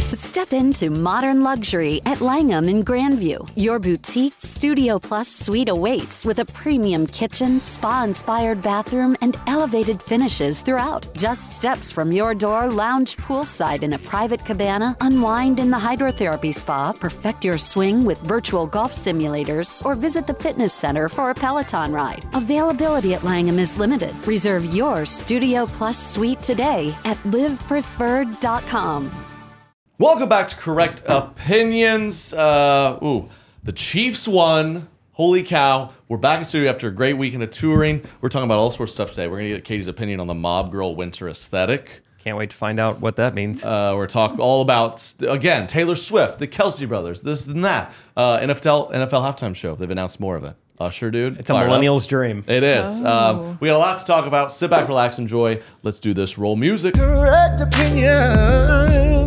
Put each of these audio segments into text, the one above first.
Step into modern luxury at Langham in Grandview. Your boutique Studio Plus suite awaits with a premium kitchen, spa-inspired bathroom, and elevated finishes throughout. Just steps from your door, lounge poolside in a private cabana, unwind in the hydrotherapy spa, perfect your swing with virtual golf simulators, or visit the fitness center for a Peloton ride. Availability at Langham is limited. Reserve your Studio Plus suite today at livepreferred.com. Welcome back to Correct Opinions. The Chiefs won. Holy cow. We're back in studio after a great weekend of touring. We're talking about all sorts of stuff today. We're going to get Katie's opinion on the Mob Girl winter aesthetic. Can't wait to find out what that means. We're talking all about, again, Taylor Swift, the Kelsey brothers, this and that. NFL halftime show. They've announced more of it. Usher, dude. It's a millennial's dream. It is. We got a lot to talk about. Sit back, relax, enjoy. Let's do this. Roll music. Correct Opinions.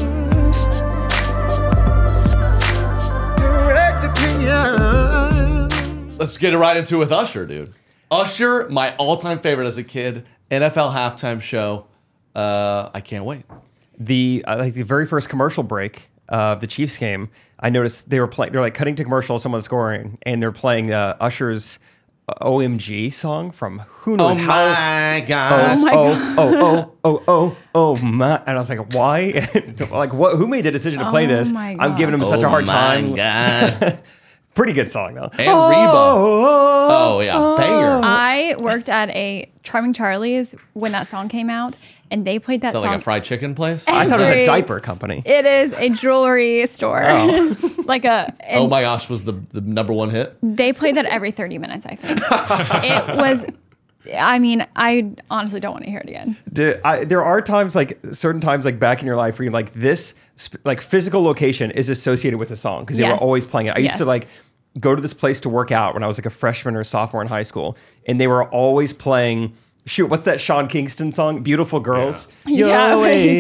Let's get it right into it with Usher, dude. Usher, my all-time favorite as a kid. NFL halftime show. I can't wait. The very first commercial break of the Chiefs game, I noticed they were playing. They're like cutting to commercial, someone's scoring, and they're playing Usher's OMG song from who knows how. My gosh. Oh my! And I was like, why? Like, what? Who made the decision to play this? I'm giving him such a hard time. God. Pretty good song though. And Reba. Oh yeah, banger. I worked at a Charming Charlie's when that song came out, and they played that Is that song. like a fried chicken place? I thought it was a diaper company. It is a jewelry store. Oh. Oh my gosh, was the number one hit? They played that every 30 minutes, I think. It was, I mean, I honestly don't want to hear it again. There are times, like certain times, like back in your life where you're like, this like physical location is associated with a song because they were always playing it. I used to like go to this place to work out when I was like a freshman or sophomore in high school, and they were always playing. Shoot, what's that Sean Kingston song? Beautiful Girls. Yeah,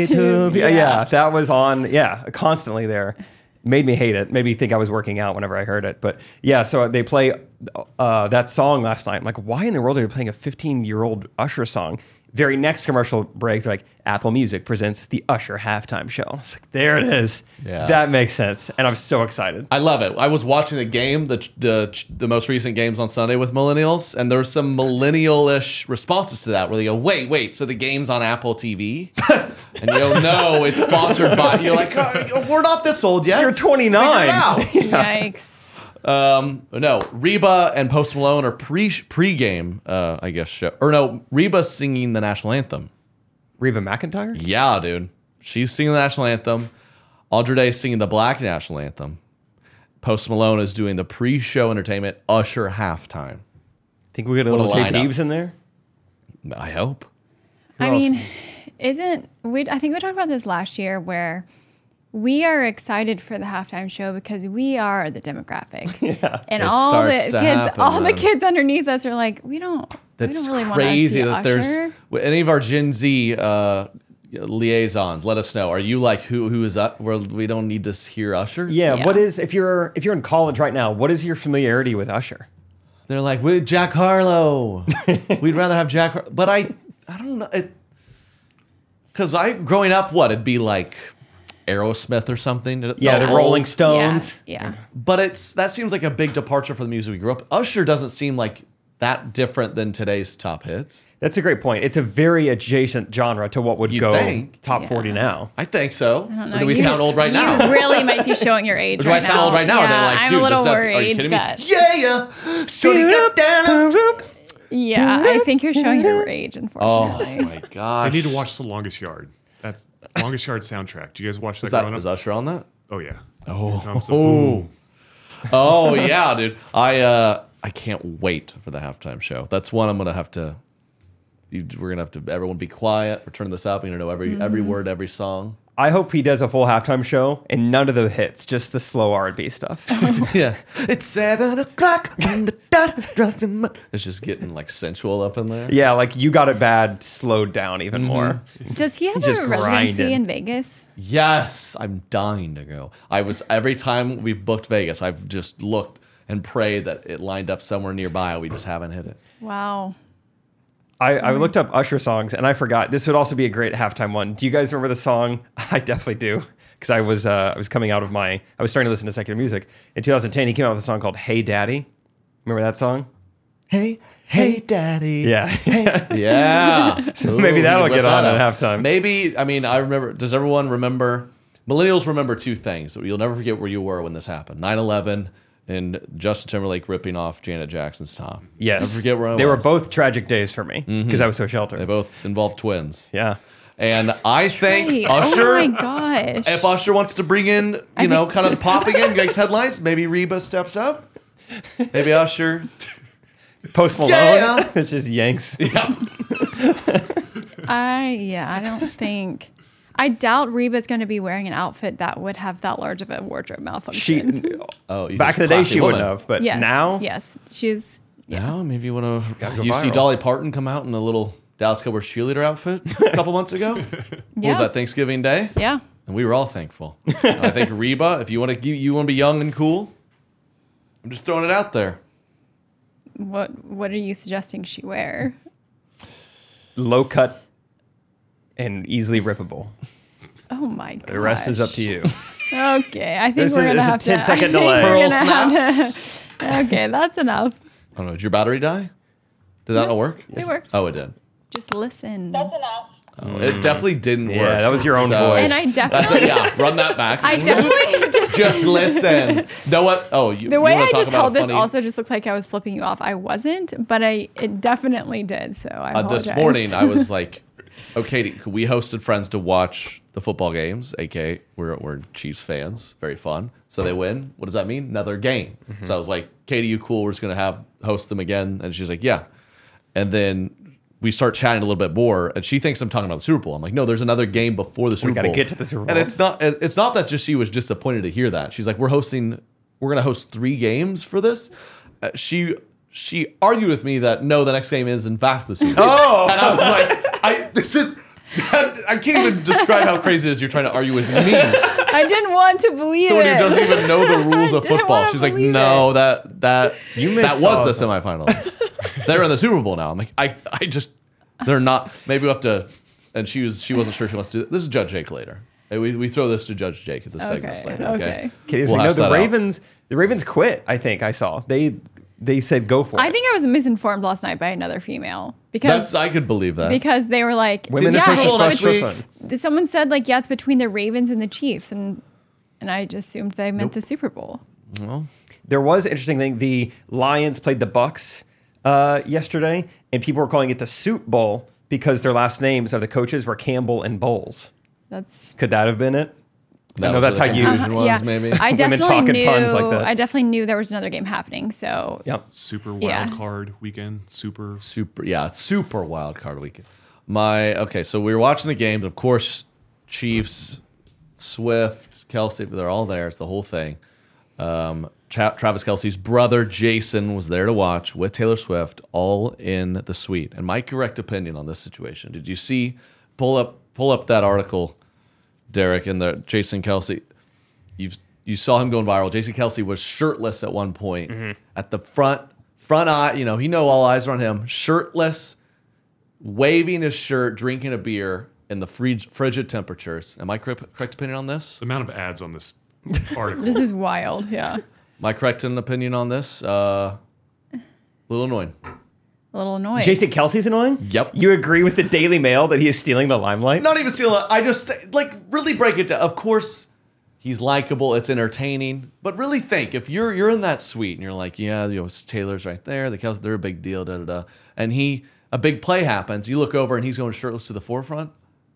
Yeah, that was on. Yeah, constantly there. Made me hate it. Made me think I was working out whenever I heard it. But yeah, so they play that song last night. I'm like, why in the world are they playing a 15-year-old Usher song? Very next commercial break, they're like, Apple Music presents the Usher halftime show. I was like, there it is. Yeah. That makes sense. And I'm so excited. I love it. I was watching the game, the most recent games on Sunday with millennials, and there's some millennial-ish responses to that where they go, wait, so the game's on Apple TV? And you go, no, it's sponsored by, you're like, we're not this old yet. You're 29. Yikes. No, Reba and Post Malone are pre-game, I guess, show. Or no, Reba's singing the national anthem. Reba McEntire? Yeah, dude. She's singing the national anthem. Andre Day is singing the Black national anthem. Post Malone is doing the pre-show entertainment Usher halftime. Think we got a little Kate Biebs in there? I hope. I mean, I think we talked about this last year where we are excited for the halftime show because we are the demographic. Yeah. And all the kids underneath us are like, we don't really crazy want to see Usher. There's any of our Gen Z liaisons. Let us know. Are you like who is up? Where we don't need to hear Usher? Yeah. What is if you're in college right now? What is your familiarity with Usher? They're like, with Jack Harlow. We'd rather have Jack Harlow. But I don't know. Because growing up, it'd be like Aerosmith or something. Yeah, the Rolling Stones. Yeah. But that seems like a big departure from the music we grew up. Usher doesn't seem like that different than today's top hits. That's a great point. It's a very adjacent genre to what would top 40 now. I think so. I don't know. Do we sound old right now? You really might be showing your age. Do I sound old right now? Yeah, They're like, I'm dude, a little worried. Are you kidding me? Yeah, I think you're showing your age, unfortunately. Oh my gosh! I need to watch The Longest Yard. That's Longest Yard soundtrack. Do you guys watch that growing up? Is Usher on that? Oh yeah. Oh yeah, dude. I can't wait for the halftime show. That's one I'm gonna have to. We're gonna have to. Everyone be quiet. We're turning this up. We're gonna know every word, every song. I hope he does a full halftime show and none of the hits, just the slow R&B stuff. Yeah, it's 7 o'clock. It's just getting like sensual up in there. Yeah, like You Got It Bad slowed down even more. Does he have Just a residency grinding. in Vegas? Yes, I'm dying to go. Every time we've booked Vegas, I've just looked and prayed that it lined up somewhere nearby. We just haven't hit it. Wow. I looked up Usher songs and I forgot. This would also be a great halftime one. Do you guys remember the song? I definitely do. because I was coming out of I was starting to listen to secular music. In 2010, he came out with a song called "Hey Daddy." Remember that song? Hey, Daddy. Yeah. Yeah. So maybe that'll get on at halftime. Maybe, I remember, does everyone remember, millennials remember two things. You'll never forget where you were when this happened. 9/11 and Justin Timberlake ripping off Janet Jackson's Tom. Yes. Never forget where I was. They were both tragic days for me because I was so sheltered. They both involved twins. Yeah. And I think Right. Usher, Oh my gosh. if Usher wants to bring in, kind of popping in, makes headlines, maybe Reba steps up. Maybe Usher. Post Malone. Yeah. It's just yanks. Yeah. I don't think. I doubt Reba's going to be wearing an outfit that would have that large of a wardrobe malfunction. Back in the day, she wouldn't have, but yes, now, yes, she's. Now, maybe you want to. Gotta go You see viral. Dolly Parton come out in a little Dallas Cowboys cheerleader outfit a couple months ago. What was that, Thanksgiving Day? Yeah. And we were all thankful. And I think Reba, if you want to be young and cool, I'm just throwing it out there. What are you suggesting she wear? low cut and easily rippable. Oh my god. The rest is up to you. Okay, I think There's we're a gonna have to. 10-second I think delay. we're Pearl gonna have to- Okay, that's enough. I don't know. Did your battery die? Did that not work? It worked. Oh, it did. Just listen. That's enough. Oh, it definitely didn't work. Yeah, that was your own voice. And I That's definitely, it. Yeah, run that back. I definitely just listen. Know what? Oh, the way I just held this funny, also just looked like I was flipping you off. I wasn't, but it definitely did. So I apologize. this morning I was like, okay, we hosted friends to watch the football games. AK, we're Chiefs fans. Very fun. So they win. What does that mean? Another game. So I was like, Katie, you cool? We're just gonna host them again. And she's like, yeah. And then we start chatting a little bit more, and she thinks I'm talking about the Super Bowl. I'm like, no, there's another game before the Super Bowl. We got to get to the Super Bowl. And it's not that just she was disappointed to hear that. She's like, we're going to host 3 games for this. She argued with me that no, the next game is in fact the Super Bowl. Oh. And I was like, I can't even describe how crazy it is you're trying to argue with me. I didn't want to believe Someone it. who doesn't even know the rules of didn't football. wanna She's like, believe no, it. that missaw was the something. semifinals. They're in the Super Bowl now. I'm like, they're not. Maybe we have to. And she wasn't sure she wants to do this. Is Judge Jake later. Hey, we throw this to Judge Jake at the segments later. Okay. Katie's We'll like, no, hash that out. the Ravens quit. I think I saw they said go for it. I think I was misinformed last night by another female because I could believe that. because they were like, Women yeah, are so it's special. someone said like, yeah, it's between the Ravens and the Chiefs, and I just assumed they meant the Super Bowl. Well, There was an interesting thing. The Lions played the Bucks yesterday, and people were calling it the Soup Bowl because their last names of the coaches were Campbell and Bowles. That's Could that have been it? that I know was that's where how the you. confusion was, maybe. I Women definitely talking knew. puns like that. I definitely knew there was another game happening. So Yep. Super wild Yeah. card weekend. Super. It's super wild card weekend. So we were watching the games. Of course, Chiefs, Swift, Kelsey, they're all there. It's the whole thing. Travis Kelsey's brother Jason was there to watch with Taylor Swift, all in the suite. And my correct opinion on this situation: did you see? Pull up that article, Derek, and the Jason Kelsey. You saw him going viral. Jason Kelsey was shirtless at one point at the front eye. All eyes are on him, shirtless, waving his shirt, drinking a beer in the frigid temperatures. Am I correct opinion on this? The amount of ads on this article. this is wild. Yeah, My correct opinion on this? A little annoying. a little annoying. Jason Kelsey's annoying? Yep. You agree with the Daily Mail that he is stealing the limelight? Not even stealing. I just really break it down. Of course, he's likable. It's entertaining. But really think if you're in that suite and you're like, yeah, Taylor's right there. The Kelsey, they're a big deal. Da da da. And a big play happens. You look over and he's going shirtless to the forefront.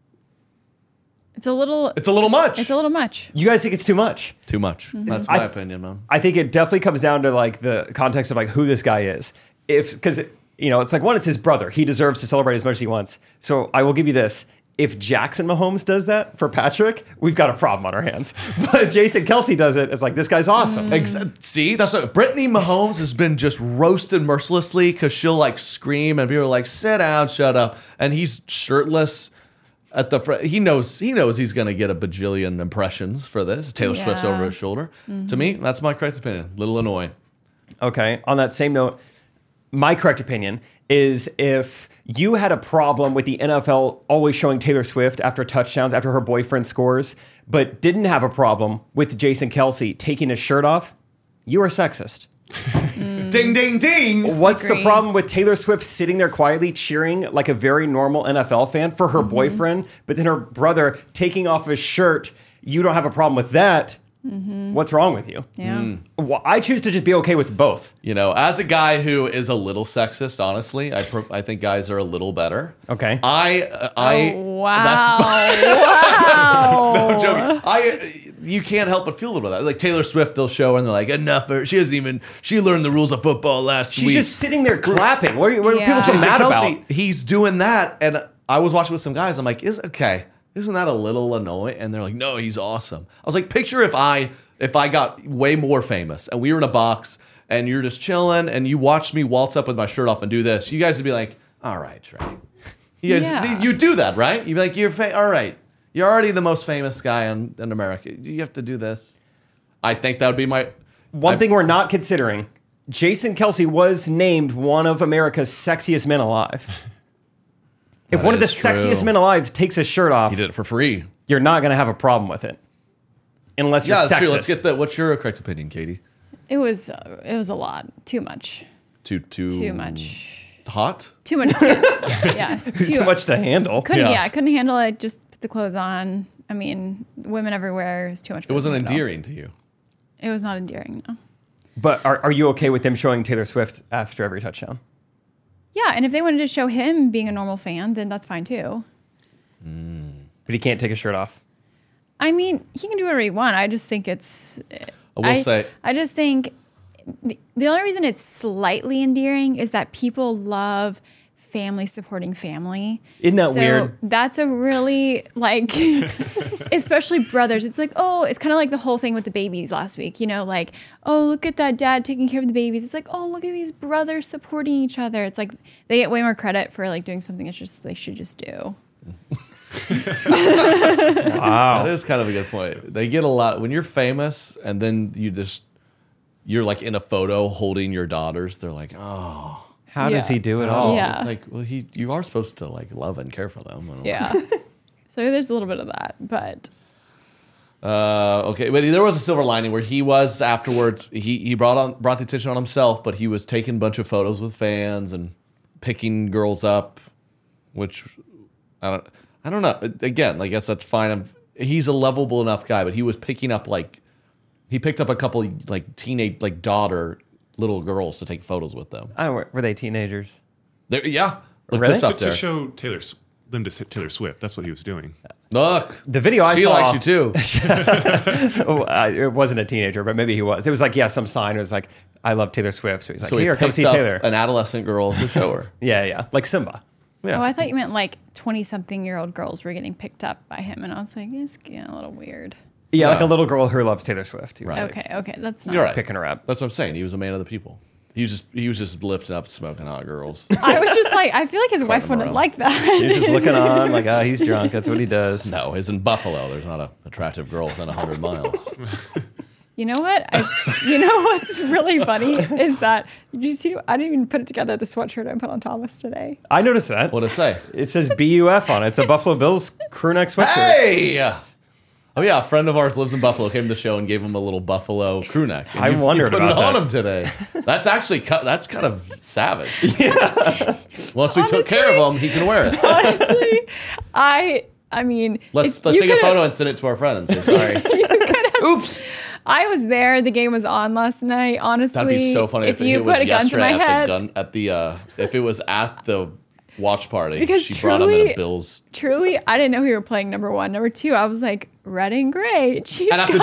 It's a little It's a little much. It's a little much. You guys think it's too much? Too much. That's my opinion, man. I think it definitely comes down to like the context of like who this guy is. Because it's like, one, it's his brother. He deserves to celebrate as much as he wants. So I will give you this. If Jackson Mahomes does that for Patrick, we've got a problem on our hands. But Jason Kelsey does it. It's like, this guy's awesome. See, that's what Brittany Mahomes has been just roasted mercilessly because she'll scream and people are like, sit down, shut up. And he's shirtless at the front. He knows he's going to get a bajillion impressions for this. Taylor Swift's over his shoulder. To me, that's my correct opinion. Little annoying. Okay. On that same note, my correct opinion is if you had a problem with the NFL always showing Taylor Swift after touchdowns, after her boyfriend scores, but didn't have a problem with Jason Kelce taking his shirt off, you are sexist. Ding, ding, ding. What's the problem with Taylor Swift sitting there quietly cheering like a very normal NFL fan for her boyfriend, but then her brother taking off his shirt? You don't have a problem with that. What's wrong with you? Yeah. Well, I choose to just be okay with both. You know, as a guy who is a little sexist, honestly, I think guys are a little better. Okay. Wow. No, I'm joking. You can't help but feel a little bit of that. Like Taylor Swift, they'll show her and they're like, enough. She learned the rules of football last week. She's just sitting there clapping. What are people so Jason mad Kelce, about? he's doing that. And I was watching with some guys. I'm like, isn't that a little annoying? And they're like, no, he's awesome. I was like, picture if I got way more famous and we were in a box and you're just chilling and you watched me waltz up with my shirt off and do this. You guys would be like, all right, Trey. You guys, you do that, right? You'd be like, all right. You're already the most famous guy in America. You have to do this. I think that would be One thing we're not considering, Jason Kelce was named one of America's sexiest men alive. If one of the sexiest men alive takes his shirt off, he did it for free. You're not going to have a problem with it. Unless you're that's sexist. true. Let's get what's your correct opinion, Katie? It was a lot. Too much. Too much. Hot? Too much skin. Yeah. Too much to handle. I couldn't handle it. Just put the clothes on. I mean, women everywhere. It was too much. It wasn't endearing to you. It was not endearing, no. But are you okay with them showing Taylor Swift after every touchdown? Yeah, and if they wanted to show him being a normal fan, then that's fine too. But he can't take his shirt off. I mean, he can do whatever he wants. I just think it's... I just think the only reason it's slightly endearing is that people love family supporting family. Isn't that weird? That's a really, like, especially brothers. It's like, oh, it's kind of like the whole thing with the babies last week. You know, like, oh, look at that dad taking care of the babies. It's like, oh, look at these brothers supporting each other. It's like they get way more credit for like doing something they should just do. Wow. That is kind of a good point. They get a lot when you're famous and then you're like in a photo holding your daughters. They're like, oh, how does he do it all? Yeah. It's like, well, you are supposed to like love and care for them. Yeah. So there's a little bit of that, but. Okay, but there was a silver lining where he was afterwards. He brought the attention on himself, but he was taking a bunch of photos with fans and picking girls up, which I don't know. Again, I guess that's fine. He's a lovable enough guy, but he was picking up he picked up a couple like teenage daughter little girls to take photos with them. Were they teenagers? Yeah, look really? this up there. To show them to Taylor Swift. That's what he was doing. Look, the video I saw. She likes you too. It wasn't a teenager, but maybe he was. It was like some sign. It was like, I love Taylor Swift. So he's like, here, come see Taylor. An adolescent girl to show her. Yeah, like Simba. Yeah. Oh, I thought you meant like 20-something-year-old girls were getting picked up by him, and I was like, it's getting a little weird. Yeah, like a little girl who loves Taylor Swift. Right. Okay, that's not. You're right. Picking her up. That's what I'm saying. He was a man of the people. He was just lifting up smoking hot girls. I was just like, I feel like his wife wouldn't like that. You're just looking on like, oh, he's drunk. That's what he does. No, he's in Buffalo. There's not an attractive girl within 100 miles. You know what? You know what's really funny is that, did you see, I didn't even put it together, the sweatshirt I put on Thomas today. I noticed that. What'd it say? It says BUF on it. It's a Buffalo Bills crew neck sweatshirt. Hey! Oh yeah, a friend of ours lives in Buffalo, came to the show and gave him a little Buffalo crew neck. I wondered about that. Put it on him today. That's actually that's kind of savage. Yeah. Once we took care of him, he can wear it. Honestly, I mean, let's take a photo and send it to our friend and say sorry. Oops. I was there. The game was on last night. Honestly, that'd be so funny if you put a gun to my head. If it was at the watch party, because she brought him in a Bills. Truly, I didn't know who you were playing. Number one, number two, I was like red and gray. And at the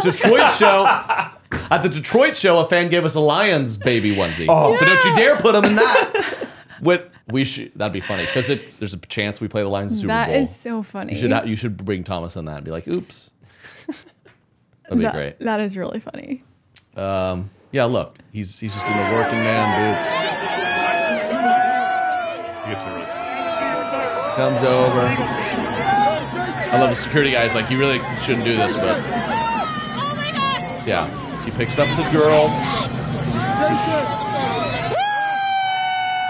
Detroit show, a fan gave us a Lions baby onesie. Oh. So don't you dare put him in that. That'd be funny because there's a chance we play the Lions Super Bowl. That is so funny. You should bring Thomas in that and be like, oops. That'd be great. That is really funny. Yeah, look, he's just in the working man boots. He gets it. Comes over. I love the security guy. He's like, you really shouldn't do this, but yeah. So he picks up the girl.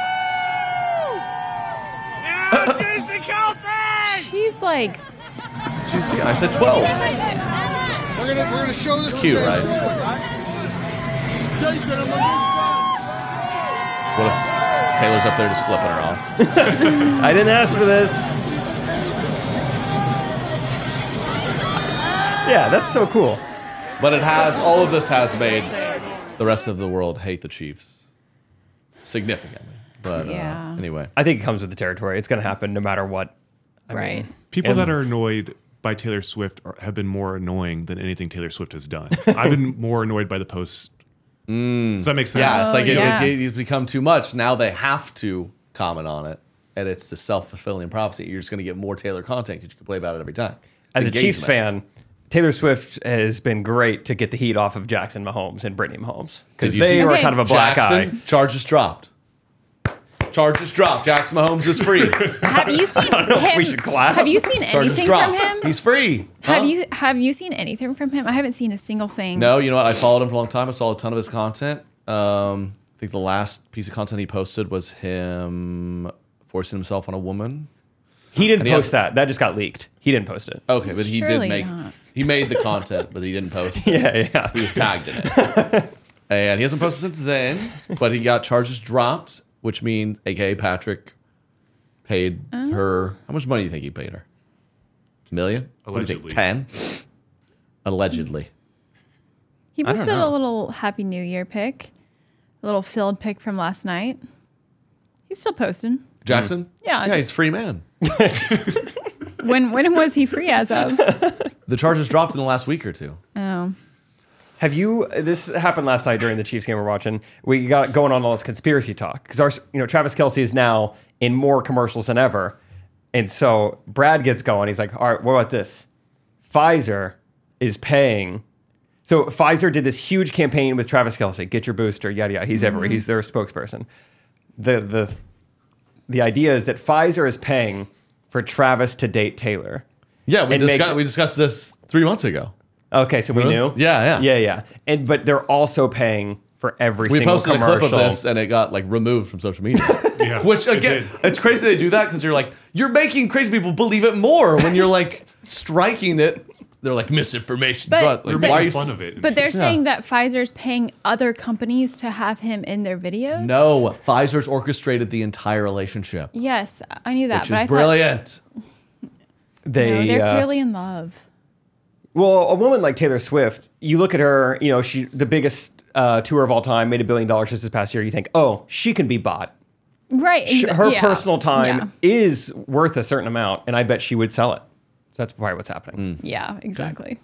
she's like. I said 12. We're gonna show this. It's cute, right? What if Taylor's up there just flipping her off? I didn't ask for this. Yeah, that's so cool. But all of this has made the rest of the world hate the Chiefs significantly. But anyway. I think it comes with the territory. It's going to happen no matter what. I Right. mean, People that are annoyed by Taylor Swift have been more annoying than anything Taylor Swift has done. I've been more annoyed by the posts. Does that make sense? Yeah, it's like yeah. it's become too much. Now they have to comment on it. And it's the self-fulfilling prophecy. You're just going to get more Taylor content because you can play about it every time. as a It's Chiefs engagement. fan, Taylor Swift has been great to get the heat off of Jackson Mahomes and Brittany Mahomes because Did you they see- were Okay. kind of a black Jackson, eye. charges dropped. Charges dropped. Jackson Mahomes is free. Have you seen him? we should clap. Have you seen Charges anything dropped. from him? He's free. Have Huh? you seen anything from him? I haven't seen a single thing. No, you know what? I followed him for a long time. I saw a ton of his content. I think the last piece of content he posted was him forcing himself on a woman. He didn't And he post has- that. That just got leaked. He didn't post it. Okay, but he Surely did make not. he made the content, but he didn't post it. Yeah. He was tagged in it. And he hasn't posted since then, but he got charges dropped, which means AKA Patrick paid her how much money do you think he paid her? $1 million? What do you think, Allegedly. 10? Allegedly. He don't posted a know. little Happy New Year pic, a little filled pic from last night. He's still posting. Jackson? Yeah. Yeah, he's a free man. When was he free as of? The charges dropped in the last week or two. Oh. Have you? This happened last night during the Chiefs game we're watching. We got going on all this conspiracy talk because Travis Kelce is now in more commercials than ever, and so Brad gets going. He's like, "All right, what about this? Pfizer is paying." So Pfizer did this huge campaign with Travis Kelce, get your booster, yada yada. He's everywhere. He's their spokesperson. The idea is that Pfizer is paying for Travis to date Taylor. Yeah, we And we discussed this 3 months ago. Okay, so we knew. Yeah. Yeah. But they're also paying for every We single posted a commercial. clip of this and it got like removed from social media. Yeah, Which it again, did. it's crazy they do that because you're like, you're making crazy people believe it more when you're like striking it. They're like misinformation. But- Like, They're why are making you fun of it. But they're saying that Pfizer's paying other companies to have him in their videos? No, Pfizer's orchestrated the entire relationship, Yes, I knew that. which but is I brilliant. They, Thought, no, they're clearly in love. well, a woman like Taylor Swift, you look at her, she the biggest tour of all time, made $1 billion just this past year. You think, oh, she can be bought. Right. Her yeah. personal time Yeah. is worth a certain amount, and I bet she would sell it. So that's probably what's happening. Yeah, exactly.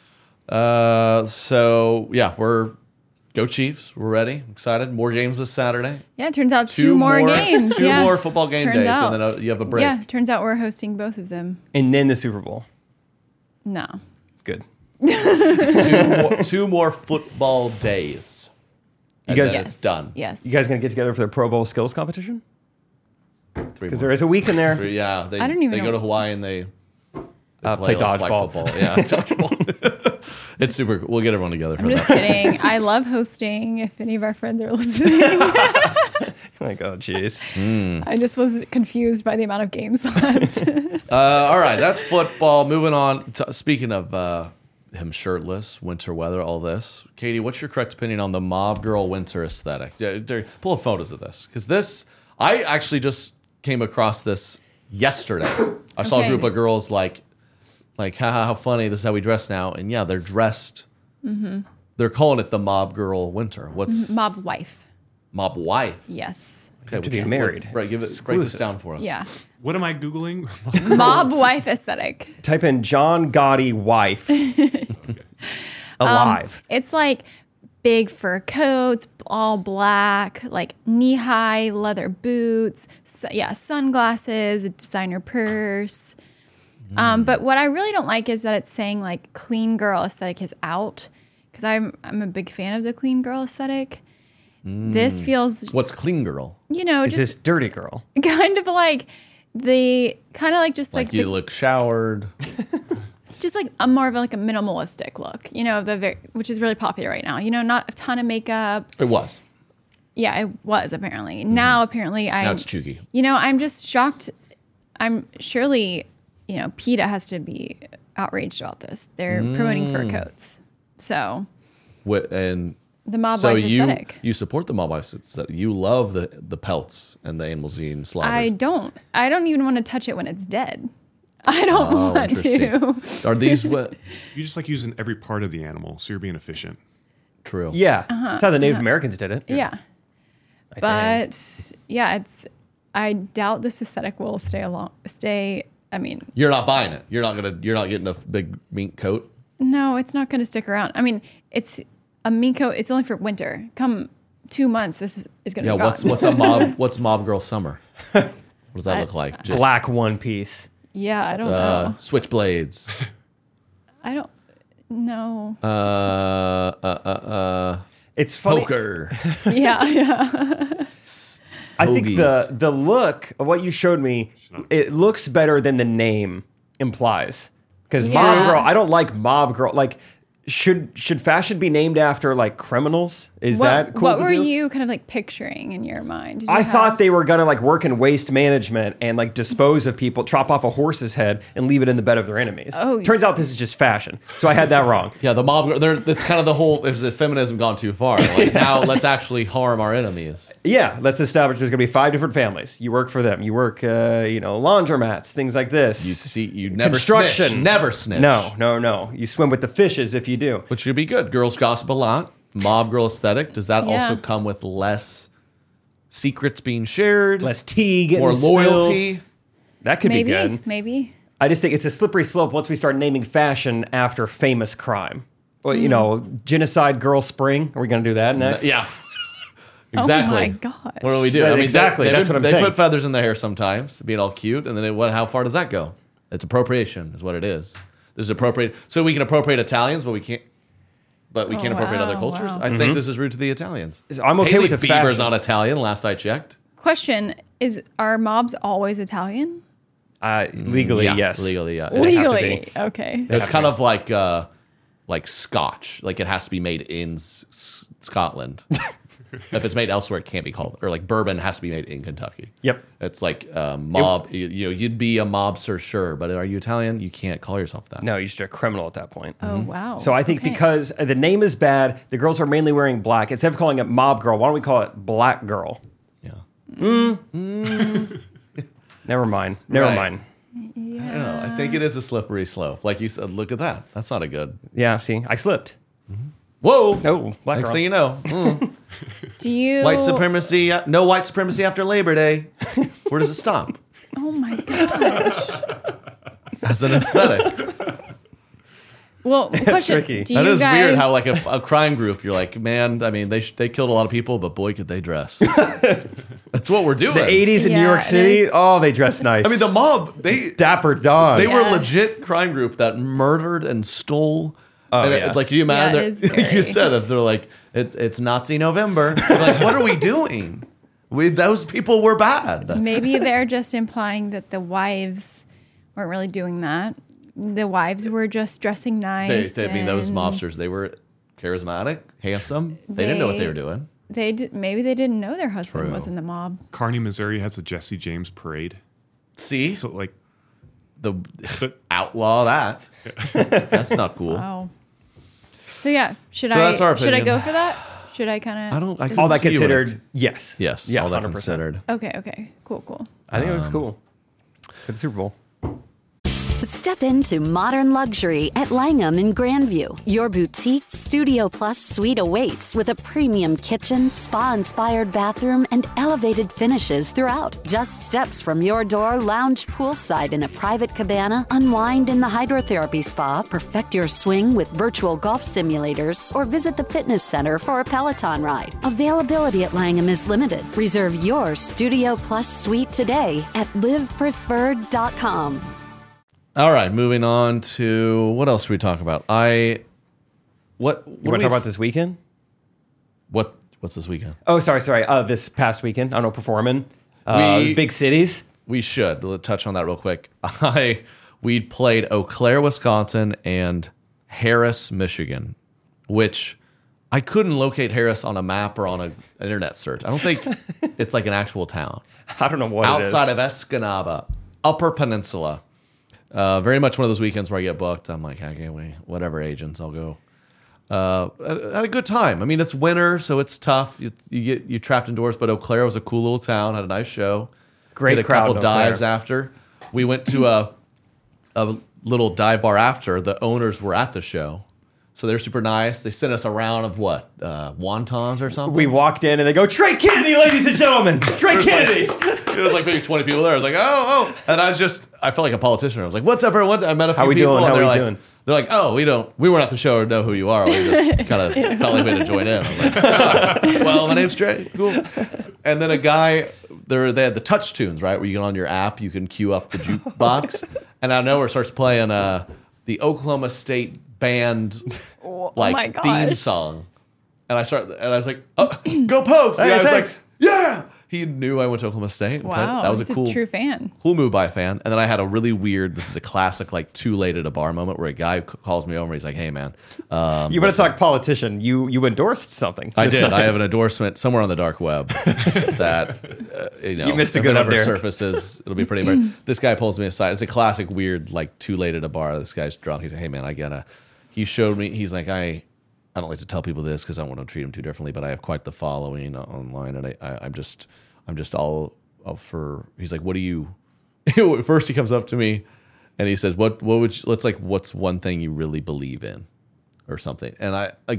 So yeah, go Chiefs. We're ready, excited. More games this Saturday. Yeah, it turns out two more games. Two yeah. more football game Turns days, out. and then you have a break. Yeah, turns out we're hosting both of them. And then the Super Bowl. No. Good. Two more football days. And guys- then Yes. it's done. Yes. You guys going to get together for the Pro Bowl skills competition? 3 Because more. there is a week in there. Yeah, they I don't even they know. go to Hawaii and they Play like flag dodgeball. football. Yeah, dodgeball. It's super cool. We'll get everyone together for I'm just that. kidding. I love hosting if any of our friends are listening. Like, oh, jeez. I just was confused by the amount of games left. All right, that's football. Moving on. Speaking of him shirtless, winter weather, all this. Katie, what's your correct opinion on the mob girl winter aesthetic? Pull up photos of this because I actually just came across this yesterday. I saw a Okay. group of girls like, haha, how funny. This is how we dress now. And yeah, they're dressed. Mm-hmm. They're calling it the mob girl winter. What's Mob wife. mob wife? Yes. Okay, to be married. Right, break this down for us. Yeah. What am I Googling? Mob wife aesthetic. Type in John Gotti wife. Alive. It's like big fur coats, all black, like knee-high leather boots, sunglasses, a designer purse. But what I really don't like is that it's saying like clean girl aesthetic is out, because I'm a big fan of the clean girl aesthetic. This feels, What's clean girl? Is just this dirty girl? kind of like just Like like you look showered. just like a more of like a minimalistic look, which is really popular right now. Not a ton of makeup. It was. Yeah, it was apparently. Now apparently Now it's chuggy. I'm just shocked. I'm surely PETA has to be outraged about this. They're promoting fur coats. So And the mob so wife aesthetic. you support the mob wife aesthetic. You love the pelts and the animals being slaughtered. I don't even want to touch it when it's dead. I don't want to. Are these what? You just like using every part of the animal, so you're being efficient. True. Yeah, that's how the Native Americans did it. Yeah. But yeah, I doubt this aesthetic will stay. I mean, You're not buying it. You're not getting a big mink coat. no, it's not going to stick around. I mean, it's a mink coat. It's only for winter. Come 2 months, this is going to be gone. What's mob girl summer? What does that look like? Just Black one piece. Yeah, I don't know. switchblades. I don't know. It's funny. Poker. Yeah. I think Hoagies. the look of what you showed me, it looks better than the name implies. Because Yeah. mob girl, I don't like mob girl. Like, should fashion be named after like criminals? Is that cool? What to were do? you kind of like picturing in your mind? Did you I have- thought they were gonna like work in waste management and like dispose of people, chop off a horse's head and leave it in the bed of their enemies. Oh. Turns out this is just fashion. So I had that wrong. Yeah, the mob. That's kind of the whole. Is the feminism gone too far? Like now, let's actually harm our enemies. Yeah, let's establish there's gonna be 5 different families. You work for them. You work, laundromats, things like this. You never Construction. snitch. Never snitch. No. You swim with the fishes if you do. Which should be good. Girls gossip a lot. Mob girl aesthetic. Does that Yeah. also come with less secrets being shared? Less tea, getting more spilled. loyalty? That could maybe, be good. maybe. I just think it's a slippery slope once we start naming fashion after famous crime. Well, genocide girl spring. Are we going to do that next? Yeah. Exactly. Oh my God. What do we do? Yeah, exactly. That's what I'm they saying. put feathers in the hair sometimes, being all cute, and then how far does that go? It's appropriation, is what it is. This is appropriate. So we can appropriate Italians, but we can't. But we can't appropriate other cultures. wow. I think this is rude to the Italians. I'm okay Hailey with the Bieber's fashion. not Italian. Last I checked. Question are mobs always Italian? Legally, Yeah, yes. Legally, yeah. Legally. Okay. It's kind of like Scotch. Like it has to be made in Scotland. If it's made elsewhere, it can't be called. Or like bourbon has to be made in Kentucky. Yep. It's like mob. You'd be a mobster, sure, but are you Italian? You can't call yourself that. No, you're just a criminal at that point. Oh, wow. So I think Okay. because the name is bad, the girls are mainly wearing black. Instead of calling it mob girl, why don't we call it black girl? Yeah. Never mind. Right. I don't know. I think it is a slippery slope. Like you said, look at that. That's not a good. Yeah, see, I slipped. Whoa. Oh, black Next girl. thing you know, Do you. white supremacy. No white supremacy after Labor Day. Where does it stop? Oh my gosh. As an aesthetic. Well, question. tricky. Do That you is guys, weird how like a crime group, you're like, man, I mean, they killed a lot of people, but boy, could they dress. That's what we're doing. The 80s in New Yeah, York it City, is. oh, they dress nice. I mean, the mob, they Dapper Don. were a Yeah. legit crime group that murdered and stole. Oh, and yeah. like, can you imagine? Yeah, it is Like you very- said, if they're like, it's Nazi November. You're like, what are we doing? Those people were bad. Maybe they're just implying that the wives weren't really doing that. The wives were just dressing nice. I mean, those and mobsters, they were charismatic, handsome. They didn't know what they were doing. Maybe they didn't know their husband True. was in the mob. Kearney, Missouri has a Jesse James parade. See, So like, the outlaw that. That's not cool. Wow. So yeah, should So that's our should I opinion. go for that? Should I kind of? I can all that see you in it. considered, yes. Yes, Yeah, all that 100%. considered. Okay. Cool. I think it looks cool. For the Super Bowl. Step into modern luxury at Langham in Grandview. Your boutique Studio Plus suite awaits with a premium kitchen, spa-inspired bathroom, and elevated finishes throughout. Just steps from your door, lounge poolside in a private cabana, unwind in the hydrotherapy spa, perfect your swing with virtual golf simulators, or visit the fitness center for a Peloton ride. Availability at Langham is limited. Reserve your Studio Plus suite today at livepreferred.com. All right, moving on to what else should we talk about? You want to talk about this weekend? What's this weekend? Oh, sorry. This past weekend, I don't know, performing. Big cities. We should. We'll touch on that real quick. We played Eau Claire, Wisconsin, and Harris, Michigan, which I couldn't locate Harris on a map or on an internet search. I don't think it's like an actual town. I don't know what Outside it is. of Escanaba, Upper Peninsula. Very much one of those weekends where I get booked. I'm like, I can't wait. Whatever agents, I'll go. Had a good time. I mean, it's winter, so it's tough. You're trapped indoors. But Eau Claire was a cool little town. Had a nice show. Great Did a crowd couple in Eau dives Claire. after. We went to a little dive bar after. The owners were at the show, so they're super nice. They sent us a round of what wontons or something. We walked in and they go, Trey Kennedy, ladies and gentlemen, Trey Kennedy. It was like maybe 20 people there. I was like, oh. And I felt like a politician. I was like, what's up, everyone? I met a few How we people. doing? And How they're we like, doing? They're like, oh, we weren't at the show or know who you are. We just kind of felt like we had to join in. I was like, well, my name's Trey. Cool. And then a guy, they had the touch tunes, right? Where you get on your app, you can queue up the jukebox. And out of nowhere starts playing the Oklahoma State band my theme gosh. song. And I was like, oh, go Pokes. The Hey, guy was thanks. like, yeah. He knew I went to Oklahoma State. and played it. Wow, That was he's a cool true fan. Cool move by a fan. And then I had a really weird, this is a classic, like too late at a bar moment where a guy calls me over and he's like, hey, man. You want to talk politician? You endorsed something. I this did. night. I have an endorsement somewhere on the dark web that, You missed a if good it one, ever Derek. surfaces, it'll be pretty much. This guy pulls me aside. It's a classic weird, like too late at a bar. This guy's drunk. He's like, hey, man, he showed me, he's like, I don't like to tell people this because I don't want to treat them too differently, but I have quite the following online. And I'm just all for, he's like, what do you, first he comes up to me and he says, what would you, what's one thing you really believe in or something? And I've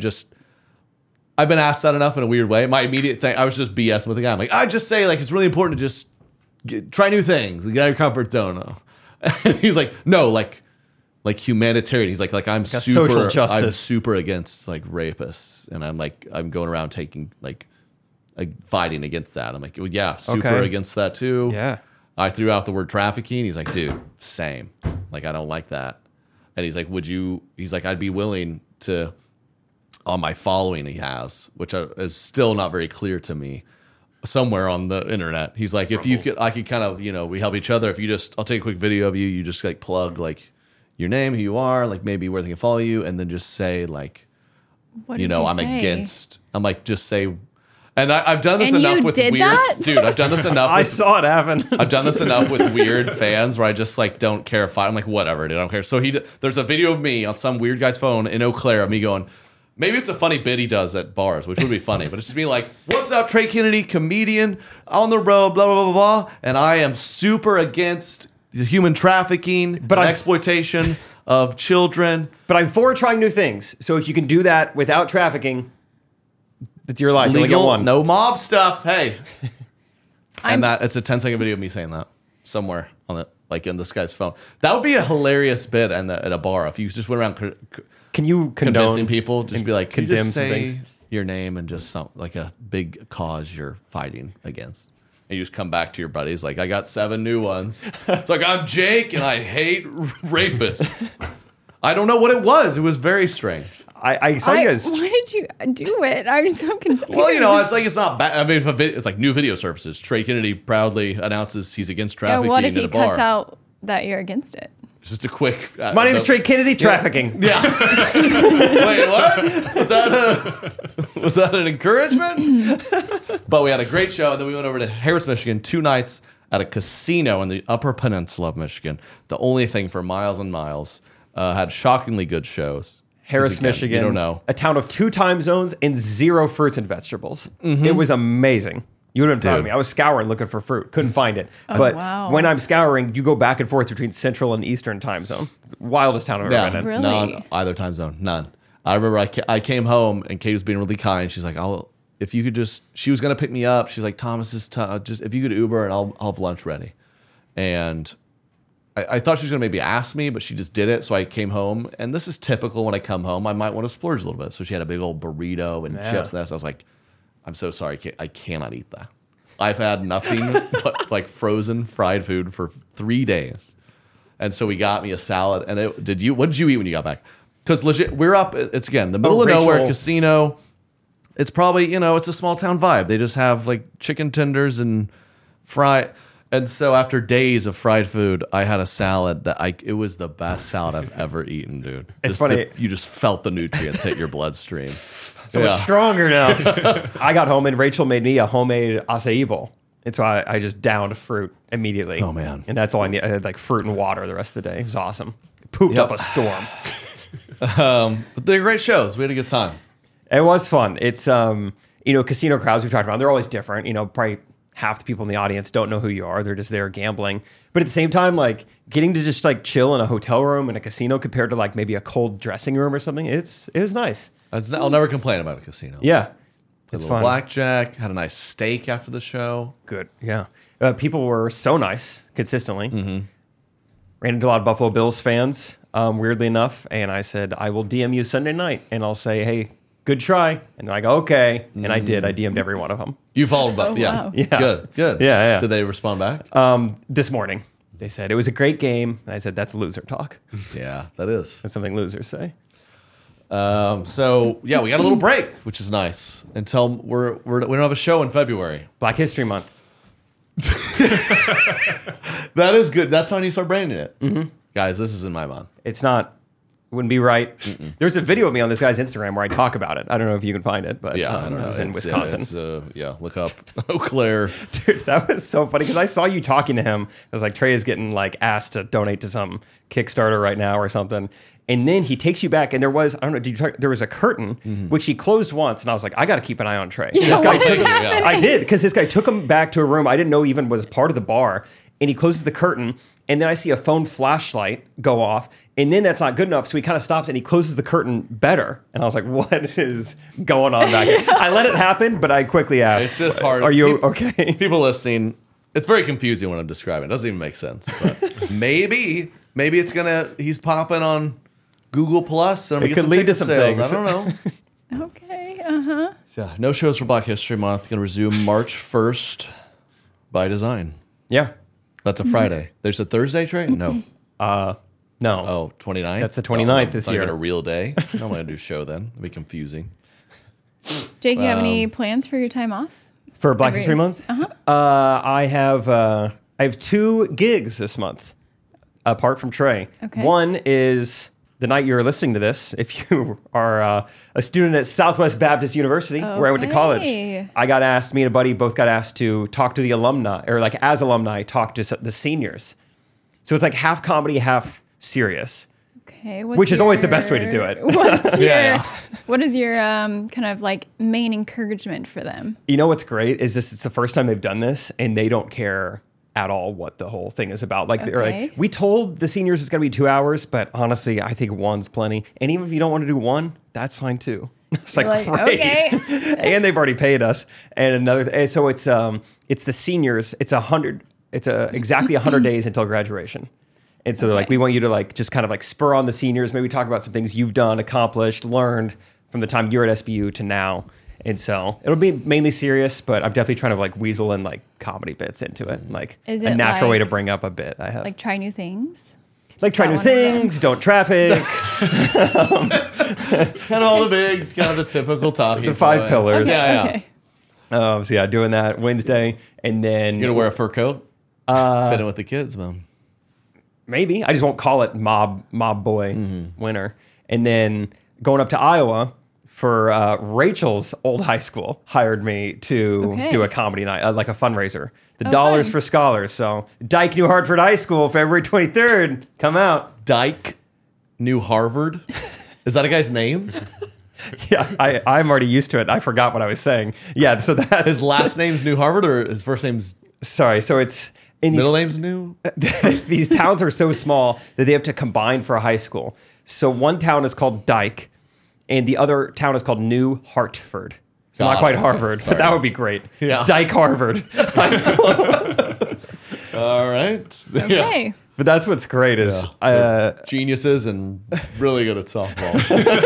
been asked that enough in a weird way. My immediate thing, I was just BSing with the guy. I'm like, I just say like, it's really important to just try new things, get out of your comfort zone. And he's like, no, like humanitarian. He's like I'm social justice. I'm super against like rapists. And I'm going around taking like fighting against that. I'm like, well, yeah, super Okay. against that too. Yeah. I threw out the word trafficking. He's like, dude, same. Like, I don't like that. And he's like, he's like, I'd be willing to, on my following he has, which is still not very clear to me, somewhere on the internet. He's like, if you could, I could kind of, we help each other. If you just, I'll take a quick video of you. You just like plug like your name, who you are, like maybe where they can follow you. And then just say like, What did I'm say? against, I'm like, just say, and I've done this And enough you with did weird, that? dude, I've done this enough. I with, saw it happen. I've done this enough with weird fans where I just like don't care if I'm like, whatever, dude, I don't care. So there's a video of me on some weird guy's phone in Eau Claire of me going, maybe it's a funny bit he does at bars, which would be funny, but it's just me like, what's up, Trey Kennedy, comedian, on the road, blah, blah, blah, blah, blah. And I am super against the human trafficking and exploitation of children. But I'm for trying new things. So if you can do that without trafficking, it's your life. You only get Legal, one. no mob stuff, hey. I'm- And it's a 10-second video of me saying that somewhere on it, like in this guy's phone. That would be a hilarious bit at a bar if you just went around Can you condone convincing people, just be like, can you condemn just some say things? your name and just like a big cause you're fighting against. And you just come back to your buddies like, I got 7 new ones. It's like, I'm Jake and I hate rapists. I don't know what it was. It was very strange. I saw you guys. Why did you do it? I'm so confused. Well, it's like it's not bad. I mean, it's like new video services. Trey Kennedy proudly announces he's against Yeah, trafficking what if in he a bar. cuts out that you're against it? It's just a quick. My name is Trey Kennedy. Trafficking. Yeah. Wait, what? Was that an encouragement? But we had a great show, and then we went over to Harris, Michigan, 2 nights at a casino in the Upper Peninsula of Michigan. The only thing for miles and miles. Had shockingly good shows. Harris, Again, Michigan. You don't know. A town of 2 time zones and 0 fruits and vegetables. It was amazing. You would have told Dude. me. I was scouring looking for fruit. Couldn't find it. But wow. when I'm scouring, you go back and forth between Central and Eastern time zone. Wildest town I've ever been in. Really? None, either time zone, none. I remember I came home and Kate was being really kind. She's like, if you could just, she was gonna pick me up. She's like, Thomas, just if you could Uber and I'll have lunch ready. And I thought she was gonna maybe ask me, but she just did it. So I came home, and this is typical when I come home. I might want to splurge a little bit. So she had a big old burrito and chips and that. So I was like, I'm so sorry, I cannot eat that. I've had nothing but like frozen fried food for 3 days. And so we got me a salad. And what did you eat when you got back? Because legit, we're up. It's again the middle of nowhere Rachel. casino. It's probably it's a small town vibe. They just have like chicken tenders and fry. And so after days of fried food, I had a salad it was the best salad I've ever eaten, dude. It's funny. You just felt the nutrients hit your bloodstream. So much stronger now. I got home and Rachel made me a homemade acai bowl. And so I just downed fruit immediately. Oh, man. And that's all I need. I had like fruit and water the rest of the day. It was awesome. Pooped up a storm. But they're great shows. We had a good time. It was fun. It's casino crowds we've talked about. They're always different. Probably half the people in the audience don't know who you are. They're just there gambling. But at the same time, like getting to just like chill in a hotel room in a casino compared to like maybe a cold dressing room or something. It was nice. I'll never complain about a casino. Yeah. Played a little blackjack. Had a nice steak after the show. Good. Yeah. People were so nice consistently. Mm-hmm. Ran into a lot of Buffalo Bills fans, weirdly enough. And I said, I will DM you Sunday night and I'll say, hey, good try. And they're like, okay. And I did. I DM'd every one of them. You followed up. Wow. Yeah. Good. Yeah. Did they respond back? This morning, they said, it was a great game. And I said, that's loser talk. Yeah, that is. That's something losers say. So, yeah, we got a little break, which is nice. Until we don't have a show in February. Black History Month. That is good. That's how you start branding it. Mm-hmm. Guys, this is in my mind. It's not. Wouldn't be right. There's a video of me on this guy's Instagram where I talk about it. I don't know if you can find it, but Yeah, I don't know. it was in Wisconsin. Look up Eau Claire. Dude, that was so funny because I saw you talking to him. I was like, Trey is getting like asked to donate to some Kickstarter right now or something. And then he takes you back, and there was, I don't know, there was a curtain, which he closed once, and I was like, I got to keep an eye on Trey. Yeah, this guy what is took him, happening? I did, because this guy took him back to a room I didn't know even was part of the bar, and he closes the curtain, and then I see a phone flashlight go off, and then that's not good enough, so he kind of stops, and he closes the curtain better. And I was like, what is going on back here? I let it happen, but I quickly asked, It's just hard. Are you okay? People listening, it's very confusing when I'm describing. It doesn't even make sense. But maybe he's popping on Google Plus, and we It get could some lead to ticket some sales. things. I don't know. Okay. Yeah, no shows for Black History Month. Going to resume March 1st by design. Yeah. That's a Friday. There's a Thursday, Trey? No. No. Oh, 29th? That's the 29th this Not year. even a real day. I'm going to do a show then. It'll be confusing. Jake, you have any plans for your time off? For Black History Month? I have 2 gigs this month, apart from Trey. Okay. One is the night you're listening to this, if you are a student at Southwest Baptist University, where I went to college. I got asked, me and a buddy both got asked to talk to the alumni, or like as alumni, talk to the seniors. So it's like half comedy, half serious. Okay. Which is always the best way to do it. What is your kind of like main encouragement for them? You know what's great is it's the first time they've done this, and they don't care at all what the whole thing is about. Like, they're like, we told the seniors it's going to be 2 hours, but honestly, I think one's plenty. And even if you don't want to do one, that's fine too. It's like, great. Okay. And they've already paid us. And so it's the seniors. It's exactly 100 days until graduation. And so they're like, we want you to like just kind of like spur on the seniors, maybe talk about some things you've done, accomplished, learned from the time you're at SBU to now. And so it'll be mainly serious, but I'm definitely trying to like weasel in like comedy bits into it. Like Is a it natural way to like- bring up a bit I have. Like try new things? Like try that new one of them? things, don't traffic, Kind of all the typical talking the 5 points. pillars. Yeah. Okay. So yeah, doing that Wednesday. And then You're going to wear a fur coat? Fit in with the kids, man. maybe. I just won't call it Mob Boy Winter. And then going up to Iowa for Rachel's old high school hired me to do a comedy night, like a fundraiser. The Dollars fun. for Scholars. So Dyke New Hartford High School, February 23rd. Come out. Dyke New Harvard? Is that a guy's name? Yeah, I'm already used to it. I forgot what I was saying. Yeah, so that's His last name's New Harvard, or his first name's sorry. So it's in middle name's New? these towns are so small that they have to combine for a high school. So one town is called Dyke, and the other town is called New Hartford. So not quite Harvard, but that would be great. Yeah. Dyke Harvard High School. All right. Yeah. Okay. But that's what's great is Geniuses and really good at softball.